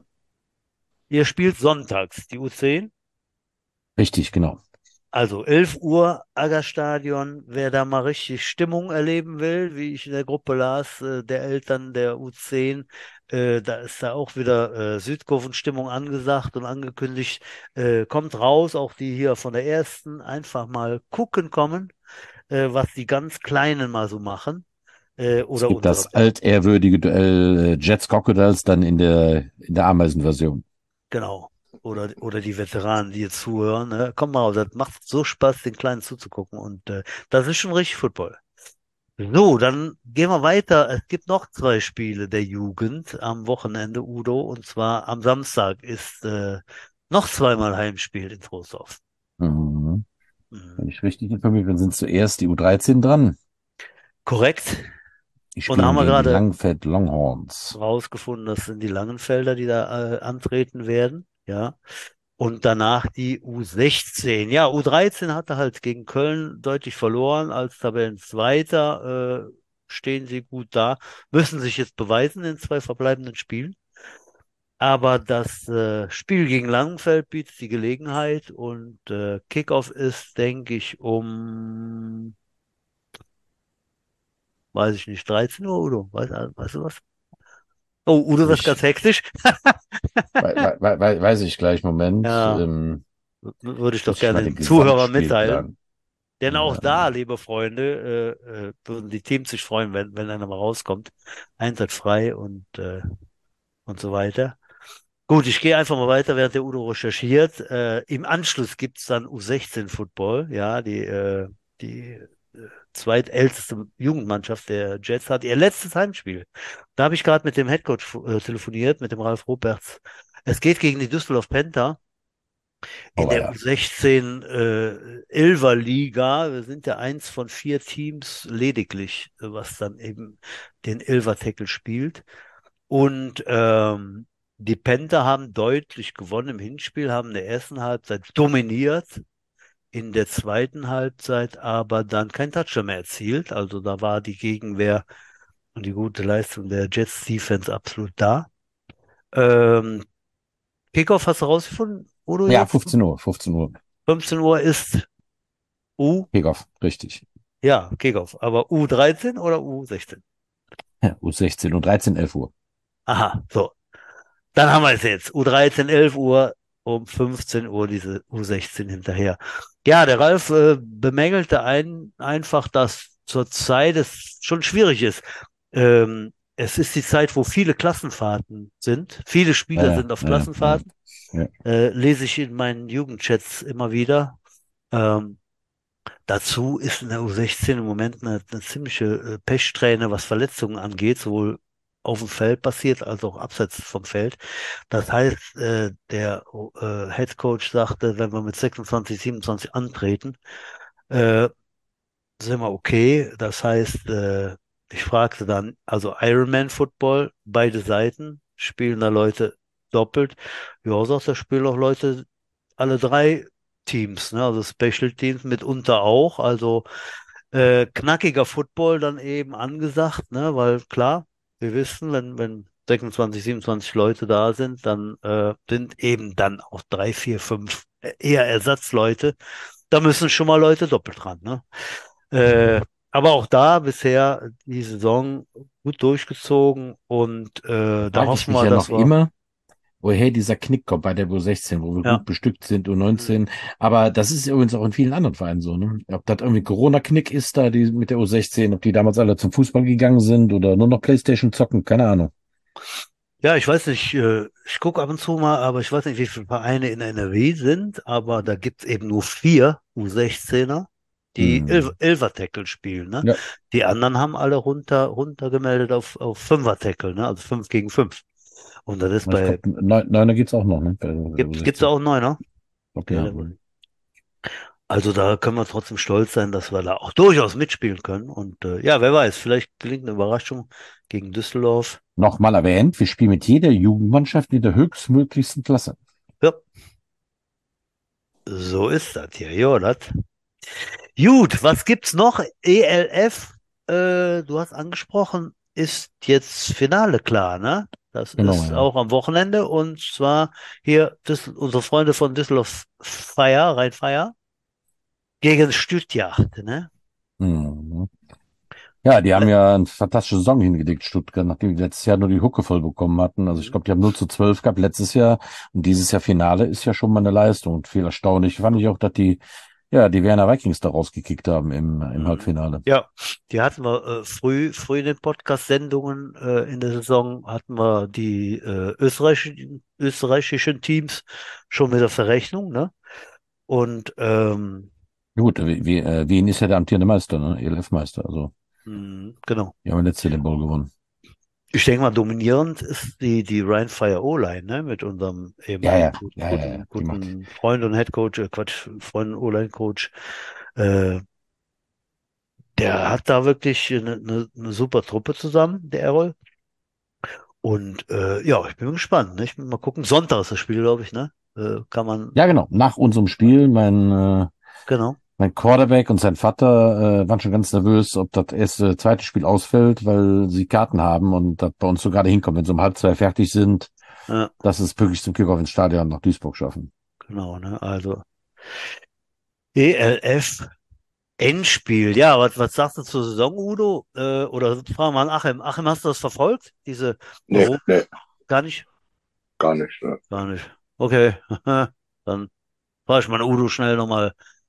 Ihr spielt sonntags, die U zehn. Richtig, genau. Also elf Uhr, Aggerstadion. Wer da mal richtig Stimmung erleben will, wie ich in der Gruppe las, äh, der Eltern der U zehn, äh, da ist da auch wieder äh, Südkurven-Stimmung angesagt und angekündigt. Äh, kommt raus, auch die hier von der ersten, einfach mal gucken kommen, äh, was die ganz Kleinen mal so machen. Äh, Es oder gibt unsere. das altehrwürdige Duell äh, Jets Crocodiles dann in der, in der Ameisenversion. Genau. Oder, oder die Veteranen, die jetzt zuhören. Ne? Komm mal, das macht so Spaß, den Kleinen zuzugucken. Und äh, das ist schon richtig Football. So, dann gehen wir weiter. Es gibt noch zwei Spiele der Jugend am Wochenende, Udo. Und zwar am Samstag ist äh, noch zweimal Heimspiel in Trostorf. Mhm. Wenn Mhm. ich richtig informiert bin, sind zuerst die U dreizehn dran. Korrekt. Die Und da haben spielen wir gegen die gerade Langenfeld Longhorns. rausgefunden, das sind die Langenfelder, die da äh, antreten werden. Ja. Und danach die U sechzehn. Ja, U dreizehn hatte halt gegen Köln deutlich verloren. Als Tabellenzweiter äh, stehen sie gut da, müssen sich jetzt beweisen in zwei verbleibenden Spielen. Aber das äh, Spiel gegen Langenfeld bietet die Gelegenheit und äh, Kickoff ist, denke ich, um, weiß ich nicht, dreizehn Uhr, Udo. Weißt, weißt du was? Oh, Udo wird Ich, ganz hektisch. wei- wei- wei- wei- weiß ich gleich, Moment. Ja, Ähm, w- würde ich doch muss ich mal gerne den den Zuhörern mitteilen. Gesamtspielplan. Denn auch da, Ähm, liebe Freunde, äh, äh, würden die Teams sich freuen, wenn, wenn einer mal rauskommt. Einsatzfrei und, äh, und so weiter. Gut, ich gehe einfach mal weiter, während der Udo recherchiert. Äh, im Anschluss gibt's dann U sechzehn Football, ja, die, äh, die äh, zweitälteste Jugendmannschaft der Jets hat ihr letztes Heimspiel. Da habe ich gerade mit dem Headcoach äh, telefoniert, mit dem Ralf Roberts. Es geht gegen die Düsseldorf Panther in aber der ja. U sechzehn äh, Elfer Liga. Wir sind ja eins von vier Teams lediglich, äh, was dann eben den Elfer Tackle spielt. Und ähm, die Panther haben deutlich gewonnen im Hinspiel, haben in der ersten Halbzeit dominiert, in der zweiten Halbzeit aber dann kein Touchdown mehr erzielt. Also da war die Gegenwehr und die gute Leistung der Jets Defense absolut da. Ähm, Kickoff hast du rausgefunden, Udo, Ja, jetzt? fünfzehn Uhr, fünfzehn Uhr. fünfzehn Uhr ist U, Kickoff, richtig. ja, Kickoff, aber U dreizehn oder U sechzehn? Ja, U sechzehn und dreizehn, elf Uhr. Aha, so. Dann haben wir es jetzt. U dreizehn, elf Uhr, um fünfzehn Uhr diese U sechzehn hinterher. Ja, der Ralf äh, bemängelte ein, einfach, dass zurzeit es schon schwierig ist. Ähm, es ist die Zeit, wo viele Klassenfahrten sind. Viele Ja, Spieler ja, sind auf ja, ja, Klassenfahrten. ja. Äh, lese ich in meinen Jugendchats immer wieder. Ähm, Dazu ist in der U sechzehn im Moment eine, eine ziemliche äh, Pechsträhne, was Verletzungen angeht, sowohl auf dem Feld passiert als auch abseits vom Feld. Das heißt, äh, der äh, Head Coach sagte, wenn wir mit sechsundzwanzig, siebenundzwanzig antreten, äh, sind wir okay. Das heißt, äh, ich fragte dann, also Ironman Football, beide Seiten, spielen da Leute doppelt. Ja, sagt, da spielen auch Leute, alle drei Teams, ne? Also Special Teams mitunter auch. Also äh, knackiger Football dann eben angesagt, ne? Weil klar, wir wissen, wenn, wenn sechsundzwanzig, siebenundzwanzig Leute da sind, dann äh, sind eben dann auch drei, vier, fünf eher Ersatzleute. Da müssen schon mal Leute doppelt dran, ne? Äh, aber auch da bisher die Saison gut durchgezogen und äh, da Frage ich hoffen mich wir, ja dass noch wir, immer, woher dieser Knick kommt bei der U sechzehn, wo wir ja, gut bestückt sind, U hm, neunzehn. Aber das ist übrigens auch in vielen anderen Vereinen so, ne? Ob das irgendwie Corona-Knick ist da, die mit der U sechzehn, ob die damals alle zum Fußball gegangen sind oder nur noch PlayStation zocken, keine Ahnung. ja, ich weiß nicht, äh, ich gucke ab und zu mal, aber ich weiß nicht, wie viele Vereine in N R W sind, aber da gibt's eben nur vier U sechzehner, die Elf Hm. Elfer-Tackle spielen, ne? Ja, Die anderen haben alle runter, runtergemeldet auf, auf Fünfer-Tackle, ne? Also fünf gegen fünf. Und das ist ich bei, glaube, Neuner geht's auch noch, ne? Bei der gibt, gibt's da U sechzehn. auch einen Neuner? Ich Ja, ja. der- Also da können wir trotzdem stolz sein, dass wir da auch durchaus mitspielen können. Und äh, ja, wer weiß, vielleicht gelingt eine Überraschung gegen Düsseldorf. Nochmal erwähnt, wir spielen mit jeder Jugendmannschaft in der höchstmöglichsten Klasse. Ja, so ist das hier, ja, das. Gut, was gibt's noch? E L F, äh, du hast angesprochen, ist jetzt Finale klar, ne? Das Genau, ist ja. auch am Wochenende und zwar hier Düssel unsere Freunde von Düsseldorf Feier, Rhein-Feier, gegen Stuttgart, ne? Mhm. Ja, die haben ja eine fantastische Saison hingelegt, Stuttgart, nachdem die letztes Jahr nur die Hucke voll bekommen hatten. Also ich Mhm. glaube, die haben null zu zwölf gehabt letztes Jahr und dieses Jahr Finale ist ja schon mal eine Leistung. Und viel erstaunlich fand ich auch, dass die, ja, die Werner Vikings da rausgekickt haben im, im Mhm. Halbfinale. Ja, die hatten wir äh, früh, früh in den Podcast-Sendungen äh, in der Saison hatten wir die äh, österreichischen, österreichischen Teams schon mit auf der Rechnung, ne? Und ähm, Gut, wie, wie, äh, Wien ist ja der amtierende Meister, ne? E L F-Meister. Also, mh, genau. die haben ja letztes Jahr den Bowl gewonnen. Ich denke mal, dominierend ist die, die Rhein-Fire O-Line, ne? Mit unserem Ja, ja, ehemaligen gut, ja, ja, ja, guten, die macht. guten Freund und Headcoach, äh, Quatsch, Freund und O-Line-Coach. Äh, der hat da wirklich eine, eine, eine super Truppe zusammen, der Errol. Und äh, ja, ich bin gespannt. Ne? Ich bin mal gucken. Sonntag ist das Spiel, glaube ich, ne? Äh, kann man. Ja, genau. Nach unserem Spiel, mein, äh, Genau. mein Quarterback und sein Vater äh, waren schon ganz nervös, ob das erste, zweite Spiel ausfällt, weil sie Karten haben und das bei uns so gerade hinkommt, wenn sie um halb zwei fertig sind, Ja, dass es pünktlich zum Kickoff ins Stadion nach Duisburg schaffen. genau, ne? Also E L F Endspiel. Ja, was, was sagst du zur Saison, Udo? Äh, oder fragen wir mal an Achim. Achim, hast du das verfolgt? Diese Nee, Europa? nee, Gar nicht? gar nicht. Ne. Gar nicht. Okay. Dann frage ich mal Udo schnell nochmal.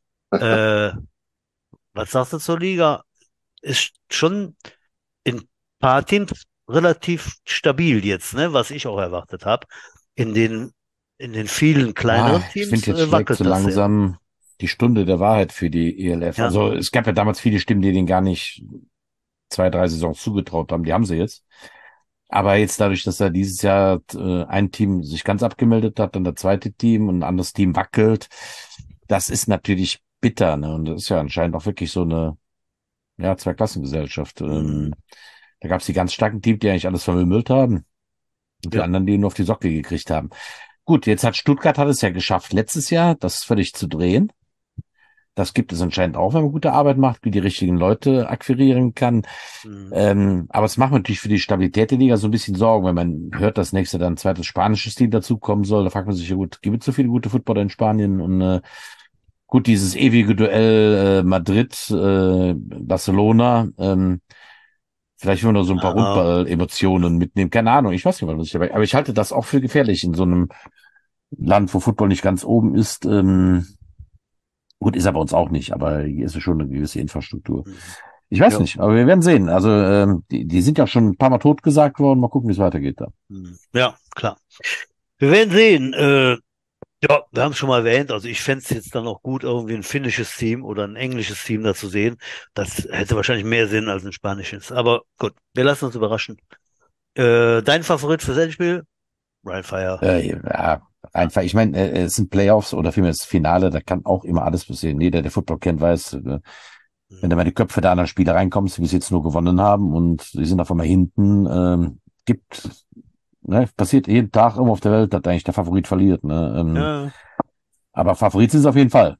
Äh, was sagst du zur Liga? Ist schon in ein paar Teams relativ stabil jetzt, ne? Was ich auch erwartet habe. In den, in den vielen Ja, kleineren ich finde, Teams jetzt äh, schlägt so wackelt das sehr. langsam die Stunde der Wahrheit für die E L F. Ja. Also es gab ja damals viele Stimmen, die denen gar nicht zwei, drei Saisons zugetraut haben. Die haben sie jetzt. Aber jetzt dadurch, dass da dieses Jahr äh, ein Team sich ganz abgemeldet hat, dann das zweite Team und ein anderes Team wackelt, das ist natürlich bitter, ne? Und das ist ja anscheinend auch wirklich so eine, ja, Zweiklassengesellschaft. Mhm. Ähm, da gab es die ganz starken Teams, die eigentlich alles vermüllt haben und die Ja. anderen, die nur auf die Socke gekriegt haben. Gut, jetzt hat Stuttgart hat es ja geschafft, letztes Jahr das völlig zu drehen. Das gibt es anscheinend auch, wenn man gute Arbeit macht, wie die richtigen Leute akquirieren kann. Mhm. Ähm, aber es macht natürlich für die Stabilität der Liga so ein bisschen Sorgen, wenn man hört, dass nächste dann ein zweites spanisches Team dazukommen soll. Da fragt man sich ja gut, gibt es so viele gute Footballer in Spanien? Und äh, gut, dieses ewige Duell äh, Madrid, äh, Barcelona, ähm, vielleicht will man nur so ein paar Ah, Rundball-Emotionen mitnehmen. Keine Ahnung, ich weiß nicht, was ich dabei. Aber ich halte das auch für gefährlich in so einem Land, wo Football nicht ganz oben ist. Ähm, gut, ist er bei uns auch nicht, aber hier ist es schon eine gewisse Infrastruktur. mhm. Ich weiß Ja. nicht, aber wir werden sehen. Also ähm, die, die sind ja schon ein paar Mal totgesagt worden. Mal gucken, wie es weitergeht da. Mhm. Ja, klar. Wir werden sehen. Äh, ja, wir haben es schon mal erwähnt. Also ich fände es jetzt dann auch gut, irgendwie ein finnisches Team oder ein englisches Team da zu sehen. Das hätte wahrscheinlich mehr Sinn als ein spanisches. Aber gut, wir lassen uns überraschen. Äh, dein Favorit fürs Endspiel? Ryan Fire. Äh, ja, einfach, ich meine, äh, es sind Playoffs oder vielmehr das Finale, da kann auch immer alles passieren. Jeder, der Football kennt, weiß, äh, wenn da Mhm. mal die Köpfe der anderen Spieler reinkommen, wie sie jetzt nur gewonnen haben und sie sind auf einmal hinten, ähm, gibt, ne, passiert jeden Tag irgendwo auf der Welt, dass eigentlich der Favorit verliert, ne, ähm, Ja. aber Favorit sind sie auf jeden Fall.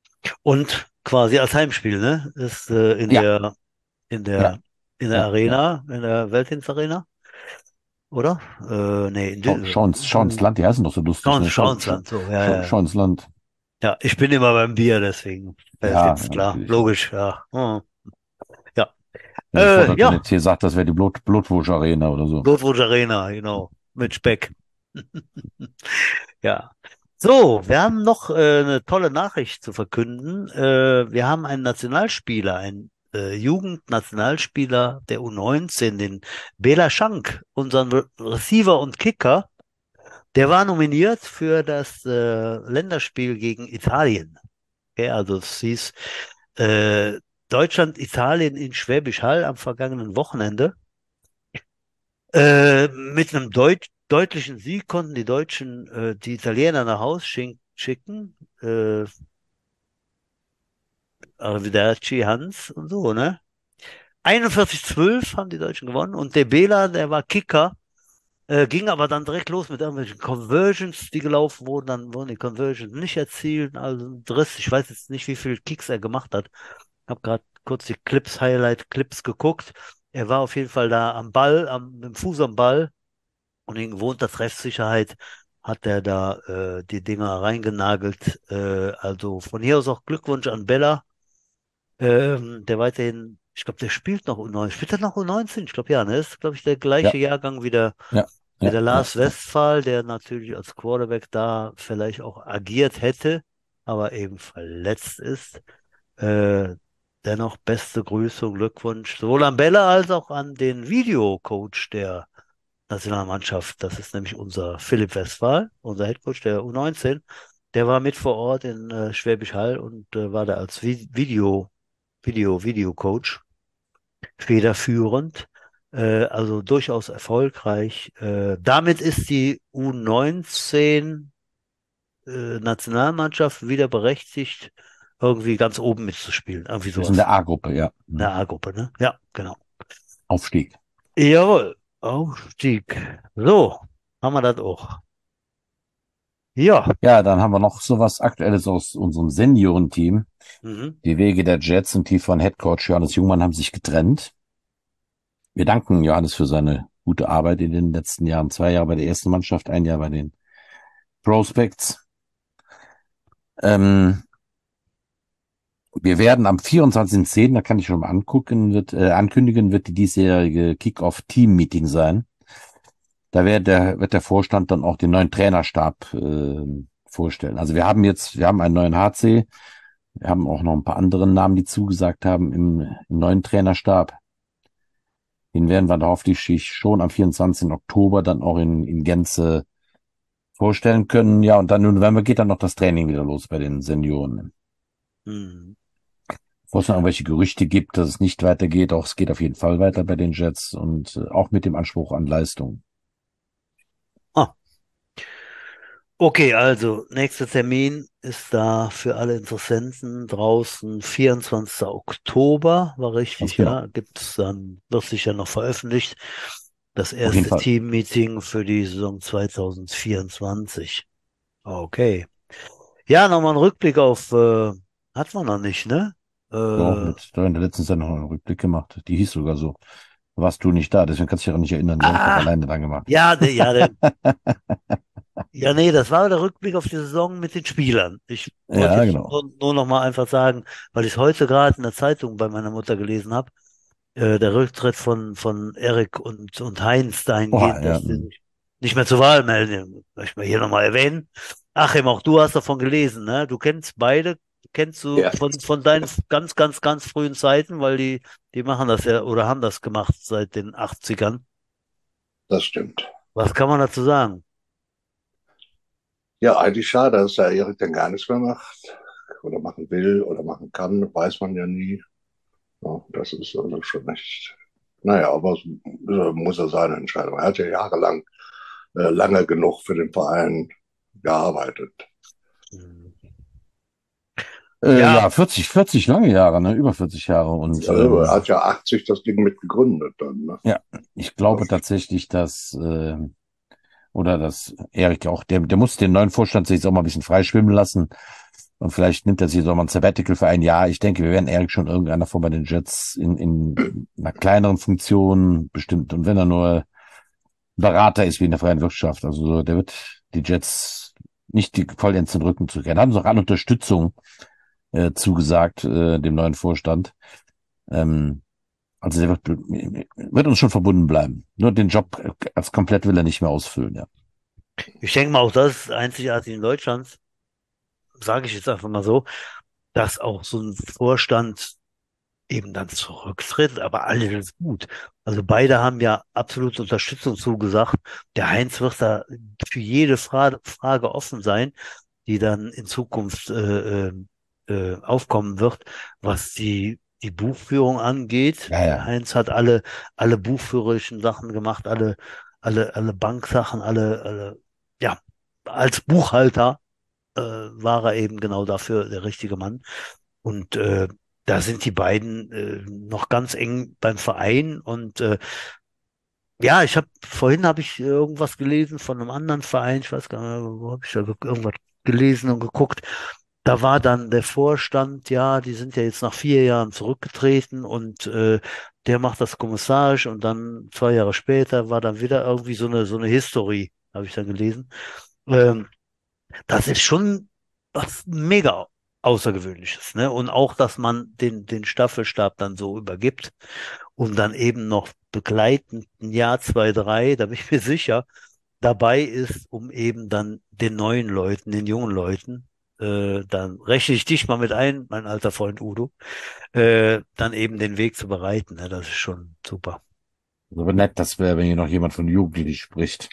Und quasi als Heimspiel, ne? Ist äh, in Ja, der in ja, der in der ja, ja. Arena, in der Weltdienst-Arena, oder? Äh, nee, in Schau, schau ins, schau ins Dü- Land, die heißen doch so lustig, Schauens, ne, schau, schau, Schauensland, so, ja, schau, ja, ja. schau ins Land. Ja, ich bin immer beim Bier, deswegen fällt Ja, jetzt ja, klar. natürlich. Logisch, ja. Hm. Ja, Bevor Äh, das ja, jetzt hier sagt, das wäre die Blut, Blutwurst Arena oder so. Blutwurst Arena, genau, mit Speck. Ja. So, wir haben noch äh, eine tolle Nachricht zu verkünden. Äh, wir haben einen Nationalspieler, einen äh, Jugendnationalspieler der U neunzehn, den Bela Schank, unseren Re Receiver und Kicker. Der war nominiert für das äh, Länderspiel gegen Italien. Okay, also es hieß äh, Deutschland-Italien in Schwäbisch Hall am vergangenen Wochenende. Äh, mit einem deut deutlichen Sieg konnten die Deutschen äh, die Italiener nach Haus schick schicken. Äh, Arrivederci Hans und so, ne? einundvierzig zwölf haben die Deutschen gewonnen und der Bela, der war Kicker, äh, ging aber dann direkt los mit irgendwelchen Conversions, die gelaufen wurden. Dann wurden die Conversions nicht erzielt. Also ein Driss. Ich weiß jetzt nicht, wie viele Kicks er gemacht hat. Habe gerade kurz die Clips, Highlight-Clips geguckt. Er war auf jeden Fall da am Ball, am, mit dem Fuß am Ball. Und in gewohnter Treffsicherheit hat er da äh, die Dinger reingenagelt. Äh, also von hier aus auch Glückwunsch an Bella, ähm, der weiterhin, ich glaube, der spielt noch U neunzehn. Spielt er noch U neunzehn? Ich glaube, ja, ne? Ist, glaube ich, der gleiche Ja, Jahrgang wie der, ja, wie ja, der ja, Lars ja. Westphal, der natürlich als Quarterback da vielleicht auch agiert hätte, aber eben verletzt ist. Äh, dennoch beste Grüße und Glückwunsch sowohl an Bella als auch an den Videocoach der Nationalmannschaft. Das ist nämlich unser Philipp Westphal, unser Headcoach der U neunzehn. Der war mit vor Ort in äh, Schwäbisch Hall und äh, war da als Vi Video, Video, Videocoach federführend. Äh, also durchaus erfolgreich. Äh, damit ist die U neunzehn äh, Nationalmannschaft wieder berechtigt, irgendwie ganz oben mitzuspielen. Irgendwie Wir sind in der sowas. A-Gruppe, ja. In der Mhm. A-Gruppe, ne? Ja, genau. Aufstieg. Jawohl. Aufstieg. So, haben wir das auch. Ja. Ja, dann haben wir noch sowas Aktuelles aus unserem Seniorenteam. Mhm. Die Wege der Jets und die von Headcoach Johannes Jungmann haben sich getrennt. Wir danken Johannes für seine gute Arbeit in den letzten Jahren. Zwei Jahre bei der ersten Mannschaft, ein Jahr bei den Prospects. Ähm, wir werden am vierundzwanzigsten zehnten, da kann ich schon mal angucken, wird, äh, ankündigen, wird die diesjährige Kick-Off-Team-Meeting sein. Da wird der, wird der Vorstand dann auch den neuen Trainerstab äh, vorstellen. Also wir haben jetzt, wir haben einen neuen H C, wir haben auch noch ein paar andere Namen, die zugesagt haben im, im neuen Trainerstab. Den werden wir da hoffentlich schon am vierundzwanzigsten Oktober dann auch in, in Gänze vorstellen können. Ja, und dann im November geht dann noch das Training wieder los bei den Senioren. Mhm. Bevor es noch irgendwelche Gerüchte gibt, dass es nicht weitergeht, auch es geht auf jeden Fall weiter bei den Jets und äh, auch mit dem Anspruch an Leistung. Ah. Okay, also nächster Termin ist da für alle Interessenten draußen vierundzwanzigster Oktober, war Ganz richtig, genau. ja. Gibt's dann, wird sicher noch veröffentlicht, das Auf jeden erste Fall. Team-Meeting für die Saison zweitausendvierundzwanzig. Okay. Ja, nochmal ein Rückblick auf, äh, hat man noch nicht, ne? Ja, Äh, mit, da in der letzten Sendung noch einen Rückblick gemacht. Die hieß sogar so. Da warst du nicht da, deswegen kannst du dich auch nicht erinnern. Die habe ich doch ah, alleine dann gemacht. ja, der, ja, der, ja, nee, das war der Rückblick auf die Saison mit den Spielern. Ich wollte Ja, jetzt genau. nur, nur noch mal einfach sagen, weil ich es heute gerade in der Zeitung bei meiner Mutter gelesen habe, äh, der Rücktritt von, von Erik und, und Heinz Oha, dahingehend, ja. dass sie hm. sich nicht mehr zur Wahl melden. Möchte ich hier nochmal erwähnen. Achim, auch du hast davon gelesen, ne? Du kennst beide, kennst du Ja, von, von deinen ganz, ganz, ganz frühen Zeiten, weil die, die machen das ja oder haben das gemacht seit den achtzigern. das stimmt. Was kann man dazu sagen? Ja, eigentlich schade, dass der Erik dann gar nichts mehr macht oder machen will oder machen kann, weiß man ja nie. Ja, das ist also schon echt. Naja, aber es äh, muss er seine Entscheidung. Er hat ja jahrelang, äh, lange genug für den Verein gearbeitet. Hm. Äh, Ja, ja, vierzig, vierzig lange Jahre, ne? Über vierzig Jahre. Und Also, er ähm, hat ja achtzig das Ding mit gegründet dann. Ne? ja, ich glaube tatsächlich, dass äh, oder dass Erik auch, der, der muss den neuen Vorstand sich jetzt auch mal ein bisschen freischwimmen lassen. Und vielleicht nimmt er sich so mal ein Sabbatical für ein Jahr. Ich denke, wir werden Erik schon irgendeiner von bei den Jets in, in einer kleineren Funktion bestimmt. Und wenn er nur Berater ist wie in der freien Wirtschaft, also so, der wird die Jets nicht die vollends den Rücken zukehren. Haben sie auch an Unterstützung äh, zugesagt, äh, dem neuen Vorstand. Ähm, Also der wird, wird uns schon verbunden bleiben. Nur den Job als komplett will er nicht mehr ausfüllen, ja. Ich denke mal, auch das ist einzigartig in Deutschland, sage ich jetzt einfach mal so, dass auch so ein Vorstand eben dann zurücktritt, aber alles ist gut. Also beide haben ja absolute Unterstützung zugesagt. Der Heinz wird da für jede Frage, Frage offen sein, die dann in Zukunft äh, äh, äh, aufkommen wird, was die die Buchführung angeht. Ja, Der ja. Heinz hat alle alle buchführerischen Sachen gemacht, alle alle alle Banksachen, alle alle ja, als Buchhalter äh, war er eben genau dafür der richtige Mann. Und äh, da sind die beiden äh, noch ganz eng beim Verein. Und äh, ja, ich habe vorhin habe ich irgendwas gelesen von einem anderen Verein. Ich weiß gar nicht, wo habe ich da ge- irgendwas gelesen und geguckt. Da war dann der Vorstand, ja, die sind ja jetzt nach vier Jahren zurückgetreten und äh, der macht das kommissarisch und dann zwei Jahre später war dann wieder irgendwie so eine so eine History, habe ich dann gelesen. Ähm, Das ist schon was mega Außergewöhnliches, ne? Und auch, dass man den, den Staffelstab dann so übergibt und dann eben noch begleitend ein Jahr, zwei, drei, da bin ich mir sicher, dabei ist, um eben dann den neuen Leuten, den jungen Leuten, äh, dann rechne ich dich mal mit ein, mein alter Freund Udo, äh, dann eben den Weg zu bereiten, ne? Das ist schon super. Aber nett, das wäre, wenn hier noch jemand von Jugendlichen spricht.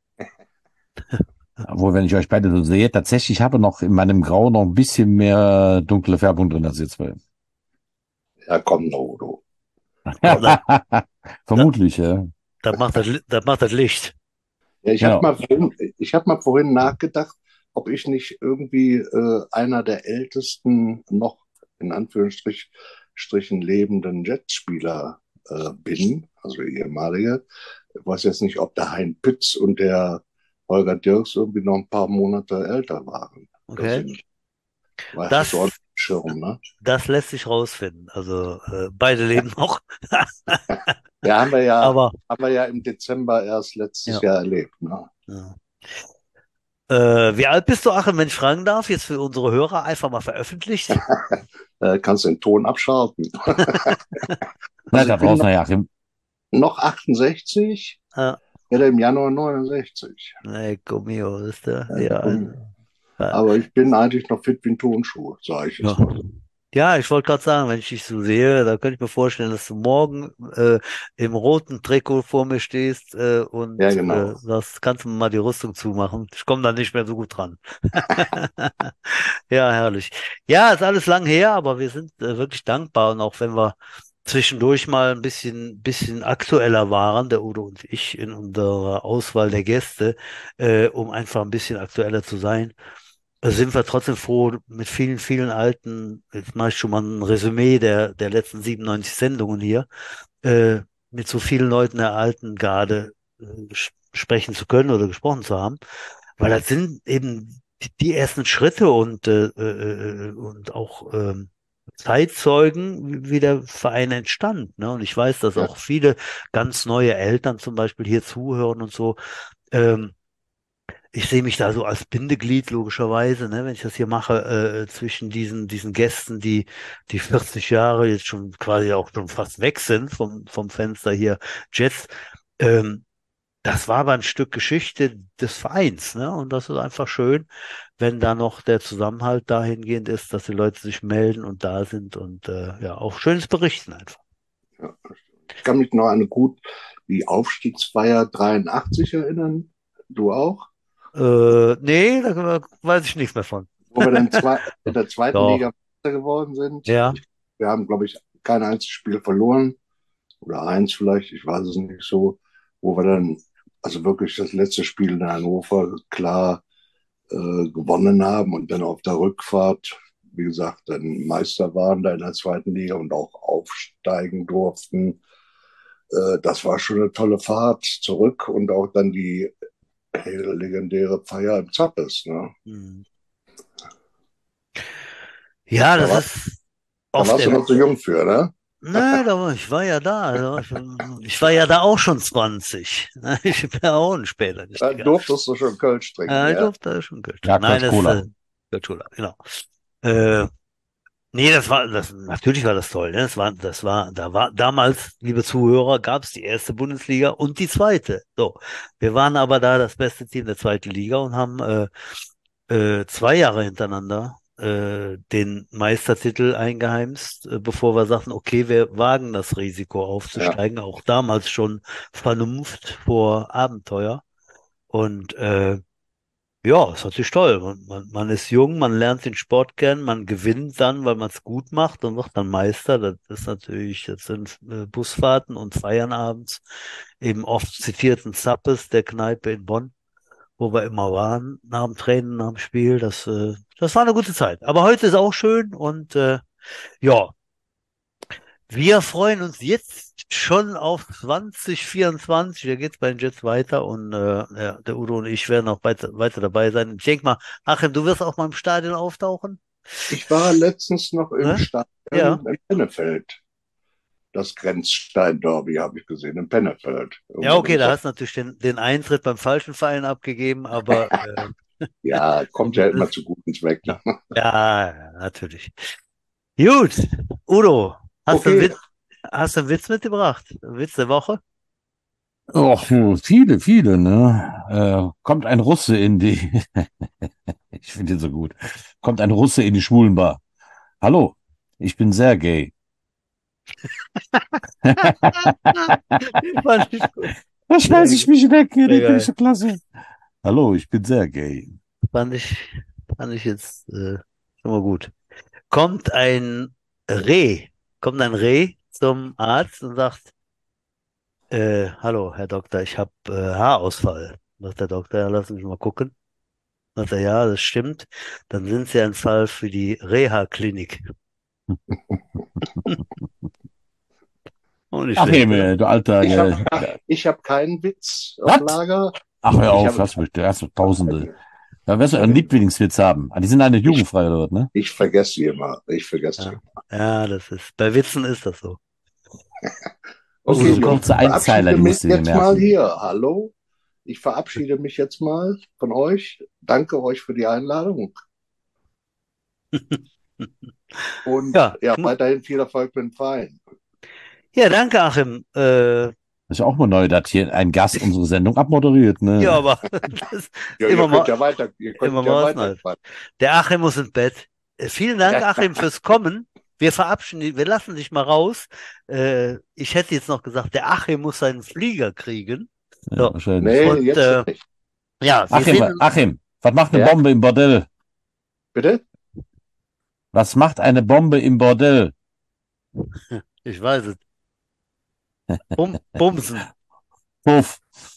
Obwohl, wenn ich euch beide so sehe, tatsächlich habe noch in meinem Grau noch ein bisschen mehr dunkle Färbung drin als jetzt bei. Ja, komm, Udo. Da, da, Vermutlich, ja. da macht das, Li- das macht das Licht. Ja, ich habe Genau. mal vorhin, ich habe mal vorhin nachgedacht, ob ich nicht irgendwie äh, einer der ältesten noch in Anführungsstrichen Strichen lebenden Jetspieler äh, bin, also ehemalige. Ich weiß jetzt nicht, ob der Hein Pütz und der Holger Dirks irgendwie noch ein paar Monate älter waren. Das Okay. sind, weißt du, so ein Das Schirm, ne? Das lässt sich rausfinden. Also äh, beide leben noch. Ja, haben wir ja, Aber haben wir ja im Dezember erst letztes ja. Jahr erlebt, ne? Ja. Äh, wie alt bist du, Achim, wenn ich fragen darf? Jetzt für unsere Hörer einfach mal veröffentlicht. Äh, kannst den Ton abschalten. Na, Also da ich bin draußen, noch, na ja, noch achtundsechzig, Ja, werde im Januar neunundsechzig. ecco mio, das ist der, Ja, ja, komm. ein- ja, Aber ich bin eigentlich noch fit wie ein Turnschuh, sage ich jetzt ja. mal so. Ja, ich wollte gerade sagen, wenn ich dich so sehe, da könnte ich mir vorstellen, dass du morgen äh, im roten Trikot vor mir stehst äh, und Ja, äh, genau. das kannst du mir mal die Rüstung zumachen. Ich komme da nicht mehr so gut dran. Ja, herrlich. Ja, ist alles lang her, aber wir sind äh, wirklich dankbar und auch wenn wir zwischendurch mal ein bisschen, bisschen aktueller waren, der Udo und ich in unserer Auswahl der Gäste, äh, um einfach ein bisschen aktueller zu sein, äh, sind wir trotzdem froh mit vielen, vielen alten, jetzt mache ich schon mal ein Resümee der, der letzten siebenundneunzig Sendungen hier, äh, mit so vielen Leuten der alten Garde äh, sch- sprechen zu können oder gesprochen zu haben. Weil das sind eben die, die ersten Schritte und, äh, äh, äh, und auch ähm, Zeitzeugen, wie wie der Verein entstand. Ne? Und ich weiß, dass Ja, auch viele ganz neue Eltern zum Beispiel hier zuhören und so. Ähm, Ich sehe mich da so als Bindeglied, logischerweise, ne, wenn ich das hier mache, äh, zwischen diesen, diesen Gästen, die, die vierzig Jahre jetzt schon quasi auch schon fast weg sind vom, vom Fenster hier, Jets. Ähm, Das war aber ein Stück Geschichte des Vereins, ne? Und das ist einfach schön, wenn da noch der Zusammenhalt dahingehend ist, dass die Leute sich melden und da sind und äh, ja, auch schönes Berichten einfach. ja. Ich kann mich noch an eine gut die Aufstiegsfeier dreiundachtzig erinnern. Du auch? Äh, nee, da weiß ich nichts mehr von. Wo wir dann zwei, in der zweiten Doch, Liga Meister geworden sind. ja. Ich, wir haben, glaube ich, kein einziges Spiel verloren. Oder eins vielleicht, ich weiß es nicht so. Wo wir dann, also wirklich das letzte Spiel in Hannover klar äh, gewonnen haben und dann auf der Rückfahrt, wie gesagt, dann Meister waren da in der zweiten Liga und auch aufsteigen durften. Äh, das war schon eine tolle Fahrt zurück und auch dann die legendäre Feier im Zappes. Ne? Hm. Ja, Da, das war, ist da oft warst du der. noch zu jung für, ne? Ne, da war, ich war ja da. Da war Ich, ich war ja da auch schon zwanzig. Ich bin ja auch ein später Da gestiegen. durftest du schon Kölsch trinken, Ja, ich ja. durfte schon Geld Ja, trinken. Nein, Kölsch das ist Cola. äh, Cola, genau. Äh, Nee, das war, das, natürlich war das toll, ne? Das war, das war, da war, damals, liebe Zuhörer, gab es die erste Bundesliga und die zweite. So. Wir waren aber da das beste Team der zweiten Liga und haben, äh, äh, zwei Jahre hintereinander, äh, den Meistertitel eingeheimst, äh, bevor wir sagten, okay, wir wagen das Risiko Ja, aufzusteigen. Auch damals schon Vernunft vor Abenteuer. Und, äh, ja, ist natürlich toll. Man, man, man ist jung, man lernt den Sport kennen, man gewinnt dann, weil man es gut macht und wird dann Meister. Das ist natürlich, das sind äh, Busfahrten und Feiern abends im oft zitierten Zappes der Kneipe in Bonn, wo wir immer waren, nach dem Training, nach dem Spiel. Das, äh, das war eine gute Zeit. Aber heute ist auch schön und äh, ja, wir freuen uns jetzt schon auf zwanzig vierundzwanzig. Da geht's bei den Jets weiter und äh, ja, der Udo und ich werden auch weiter, weiter dabei sein. Ich denke mal, Achim, du wirst auch mal im Stadion auftauchen, ich war letztens noch im ne? Stadion Ja. in Pennefeld. Das Grenzstein-Derby habe ich gesehen in Pennefeld. Ja, Irgendwann okay, am da Sonntag. hast du natürlich den, den Eintritt beim falschen Verein abgegeben, aber äh, Ja, kommt ja immer zu guten Zweck. Ne? ja, ja, natürlich. Gut, Udo, hast du einen Okay, Witz, hast du einen Witz mitgebracht? Witz der Woche? Och, viele, viele, ne? Äh, kommt ein Russe in die, ich finde ihn so gut, kommt ein Russe in die Schwulenbar. Hallo, ich bin sehr gay. Fand ich gut. Da Sehr, schmeiß ich mich weg, hier, sehr den finde ich so geil. klasse. Hallo, ich bin sehr gay. Fand ich, fand ich jetzt äh, schon mal gut. Kommt ein Reh, kommt ein Reh zum Arzt und sagt, äh, hallo, Herr Doktor, ich habe äh, Haarausfall. Sagt der Doktor, ja, lassen Sie mich mal gucken. Sagt er, ja, das stimmt. Dann sind Sie ein Fall für die Reha-Klinik. Auch nicht Ach, schlecht, oder? Emil, du alter, ich habe äh, ich hab keinen Witz auf was? Lager. Ach, hör Ich auf, habe hast du bestimmt, hast du Tausende. keine. Da wirst du einen Nein, Lieblingswitz haben. Ah, die sind alle ich, jugendfrei oder was, ne? ich vergesse sie immer. Ich vergesse sie Ja, immer. ja, das ist, bei Witzen ist das so. Musst du Okay, Udo, so ich komm. kurze Einzeiler, verabschiede die mich musst du dir jetzt mal merken. hier. Hallo? Ich verabschiede mich jetzt mal von euch. Danke euch für die Einladung und Ja, ja, ich mu- weiterhin viel Erfolg mit dem Verein. ja, danke, Achim. Äh, Das ist ja auch mal neu, dass hier ein Gast unsere Sendung abmoderiert, ja, ne? aber das Ja, ihr immer könnt mal, ja weiter, ihr immer könnt ja mal was weiter Neues. Der Achim muss ins Bett. Äh, vielen Dank, Achim, fürs Kommen. Wir verabschieden, wir lassen dich mal raus. Äh, ich hätte jetzt noch gesagt, der Achim muss seinen Flieger kriegen. Ja, So. wahrscheinlich. Nee, Und jetzt äh, nicht. ja, wir Achim, sehen wa- uns. Achim, was macht eine Ja, Bombe im Bordell? bitte? Was macht eine Bombe im Bordell? Ich weiß es. Bum, Bumsen. Puff.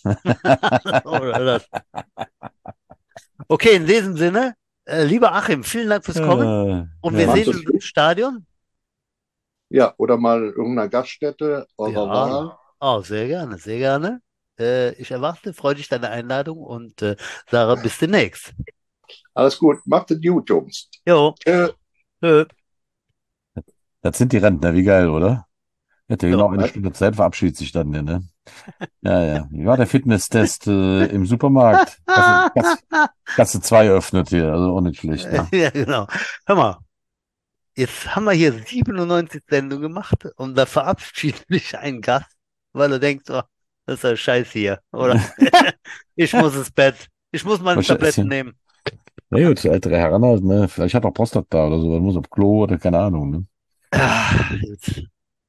Oder das. Okay, in diesem Sinne, äh, lieber Achim, vielen Dank fürs Kommen. Äh, Und wir ja. Macht sehen es uns im gut. Stadion. Ja, oder mal irgendeiner Gaststätte eurer Ja, Wahl. oh, sehr gerne, sehr gerne. Äh, ich erwarte freudig deine Einladung und äh, Sarah, bis demnächst. Alles gut, macht es gut, Jungs. Jo, Tschö. tschö. Das sind die Rentner, wie geil, oder? Hätte Jo. genau eine Stunde Zeit, verabschiedet sich dann, ne? Ja, ja. Wie war der Fitnesstest äh, im Supermarkt? Kasse, Kasse, Kasse zwei öffnet hier, also auch nicht schlecht, ne? Ja, genau. Hör mal, jetzt haben wir hier siebenundneunzig Sendungen gemacht und da verabschiedet sich ein Gast, weil er denkt, oh, das ist ja Scheiß hier, oder? Ich muss ins Bett. Ich muss meine Tabletten Wahrscheinlich, nehmen. na gut, ältere Herren halt, ne? Vielleicht hat er Prostata oder so, man muss auf Klo oder keine Ahnung, ne? Ah, jetzt.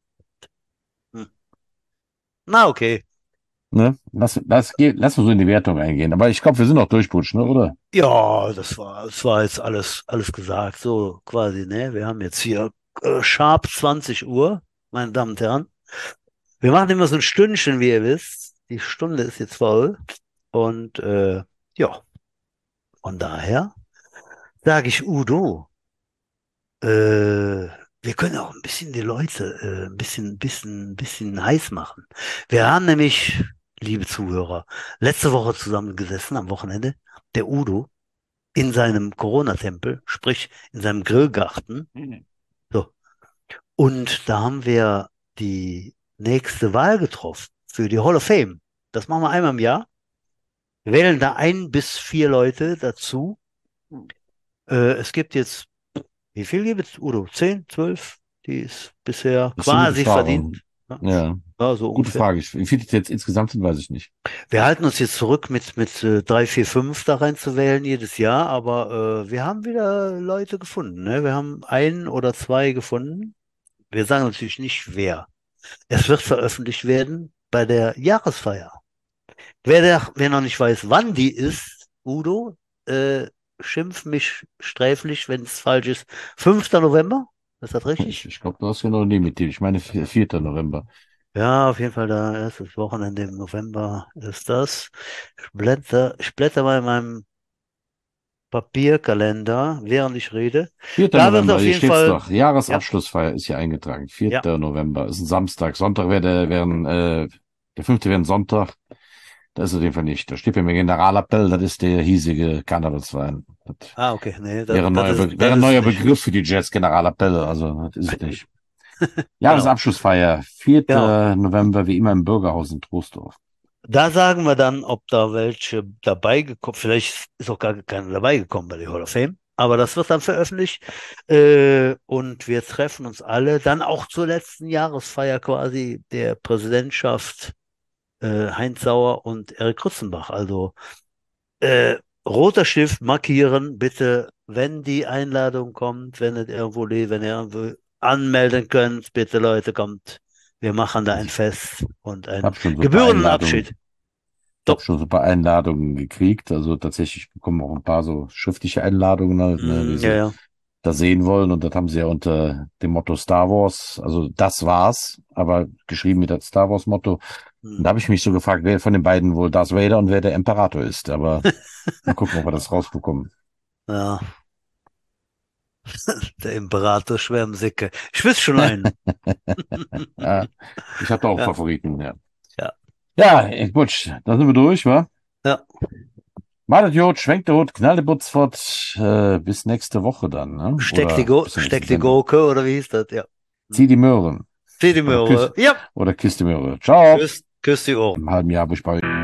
Hm. Na, okay. Ne? Lass, lass, geh- lass uns so in die Wertung eingehen. Aber ich glaube, wir sind auch durchputsch, ne, oder? Ja, das war, das war jetzt alles, alles gesagt, so quasi, ne? Wir haben jetzt hier äh, sharp zwanzig Uhr, meine Damen und Herren. Wir machen immer so ein Stündchen, wie ihr wisst. Die Stunde ist jetzt voll. Und äh, ja, von daher sage ich Udo, äh, wir können auch ein bisschen die Leute äh, ein bisschen, bisschen, bisschen heiß machen. Wir haben nämlich, liebe Zuhörer, letzte Woche zusammengesessen am Wochenende, der Udo in seinem Corona-Tempel, sprich in seinem Grillgarten. So. Und da haben wir die nächste Wahl getroffen für die Hall of Fame. Das machen wir einmal im Jahr. Wir wählen da ein bis vier Leute dazu. Äh, es gibt jetzt Wie viel gibt es, Udo? Zehn, zwölf? Die ist bisher Das ist eine gute quasi Frage. verdient. Ja, Ja, ja, so gute ungefähr. Frage. Wie viele es jetzt insgesamt sind, weiß ich nicht. Wir halten uns jetzt zurück mit, mit äh, drei, vier, fünf da reinzuwählen jedes Jahr, aber äh, wir haben wieder Leute gefunden. Ne? Wir haben einen oder zwei gefunden. Wir sagen natürlich nicht wer. Es wird veröffentlicht werden bei der Jahresfeier. Wer, der, wer noch nicht weiß, wann die ist, Udo, äh, schimpf mich sträflich, wenn es falsch ist. fünfter November? Ist das Ich, richtig? ich glaube, du hast genau nie mit dem. Ich meine, vi- vierter November. Ja, auf jeden Fall, da erstes Wochenende im November ist das. Ich blätter, ich blätter mal in meinem Papierkalender, während ich rede. Vierter Da wird November, auf hier jeden steht's Fall, doch. ja, Jahresabschlussfeier ist hier eingetragen. ja, Vierter November ist ein Samstag. Sonntag wäre der, wäre ein, äh, der fünfte wäre ein Sonntag. Das ist auf jeden Fall nicht. Da steht bei mir Generalappell, das ist der hiesige Karnevalsverein. Das ah, okay, nee, das, wäre ein das neuer, ist, Be wäre das ein neuer ist nicht. Begriff für die Jazz, Generalappell. Also, das ist es nicht. Genau, Jahresabschlussfeier, genau. vierter November, wie immer im Bürgerhaus in Troisdorf. Da sagen wir dann, ob da welche dabei gekommen, vielleicht ist auch gar keiner dabei gekommen bei der Hall of Fame, aber das wird dann veröffentlicht äh, und wir treffen uns alle dann auch zur letzten Jahresfeier quasi der Präsidentschaft äh, Heinz Sauer und Erik Rützenbach. Also äh, roter Stift markieren, bitte, wenn die Einladung kommt, wenn es irgendwo lebt, wenn ihr irgendwo anmelden könnt, bitte Leute, kommt. Wir machen da ein Also, Fest und ich einen habe schon super gebührenden Einladungen. Abschied. Ich habe So. schon so ein paar Einladungen gekriegt. Also tatsächlich bekommen auch ein paar so schriftliche Einladungen, halt, ne, wie Mm, ja, sie ja. das sehen wollen. Und das haben sie ja unter dem Motto Star Wars. Also das war's, aber geschrieben mit das Star Wars Motto. Und Hm. da habe ich mich so gefragt, wer von den beiden wohl Darth Vader und wer der Imperator ist. Aber mal gucken, ob wir das rausbekommen. Ja, der Imperator Schwärmsicke. Ich wüsste schon einen. Ja, ich habe da auch Ja, Favoriten, ja. ja, Ja, eh, gut, dann sind wir durch, wa? ja. Malet Jod, schwenkt der Hut, knall die Butz fort. Äh, bis nächste Woche dann, ne? Steck die, Oder Go bis zur nächsten Steck die Sendung. Gurke, oder wie hieß das? Ja. Zieh Hm. die Möhren. Zieh die Oder küss, Möhre. Ja, oder küss die Möhre. Ciao. küss, küss die Ohren. Im halben Jahr besprechen.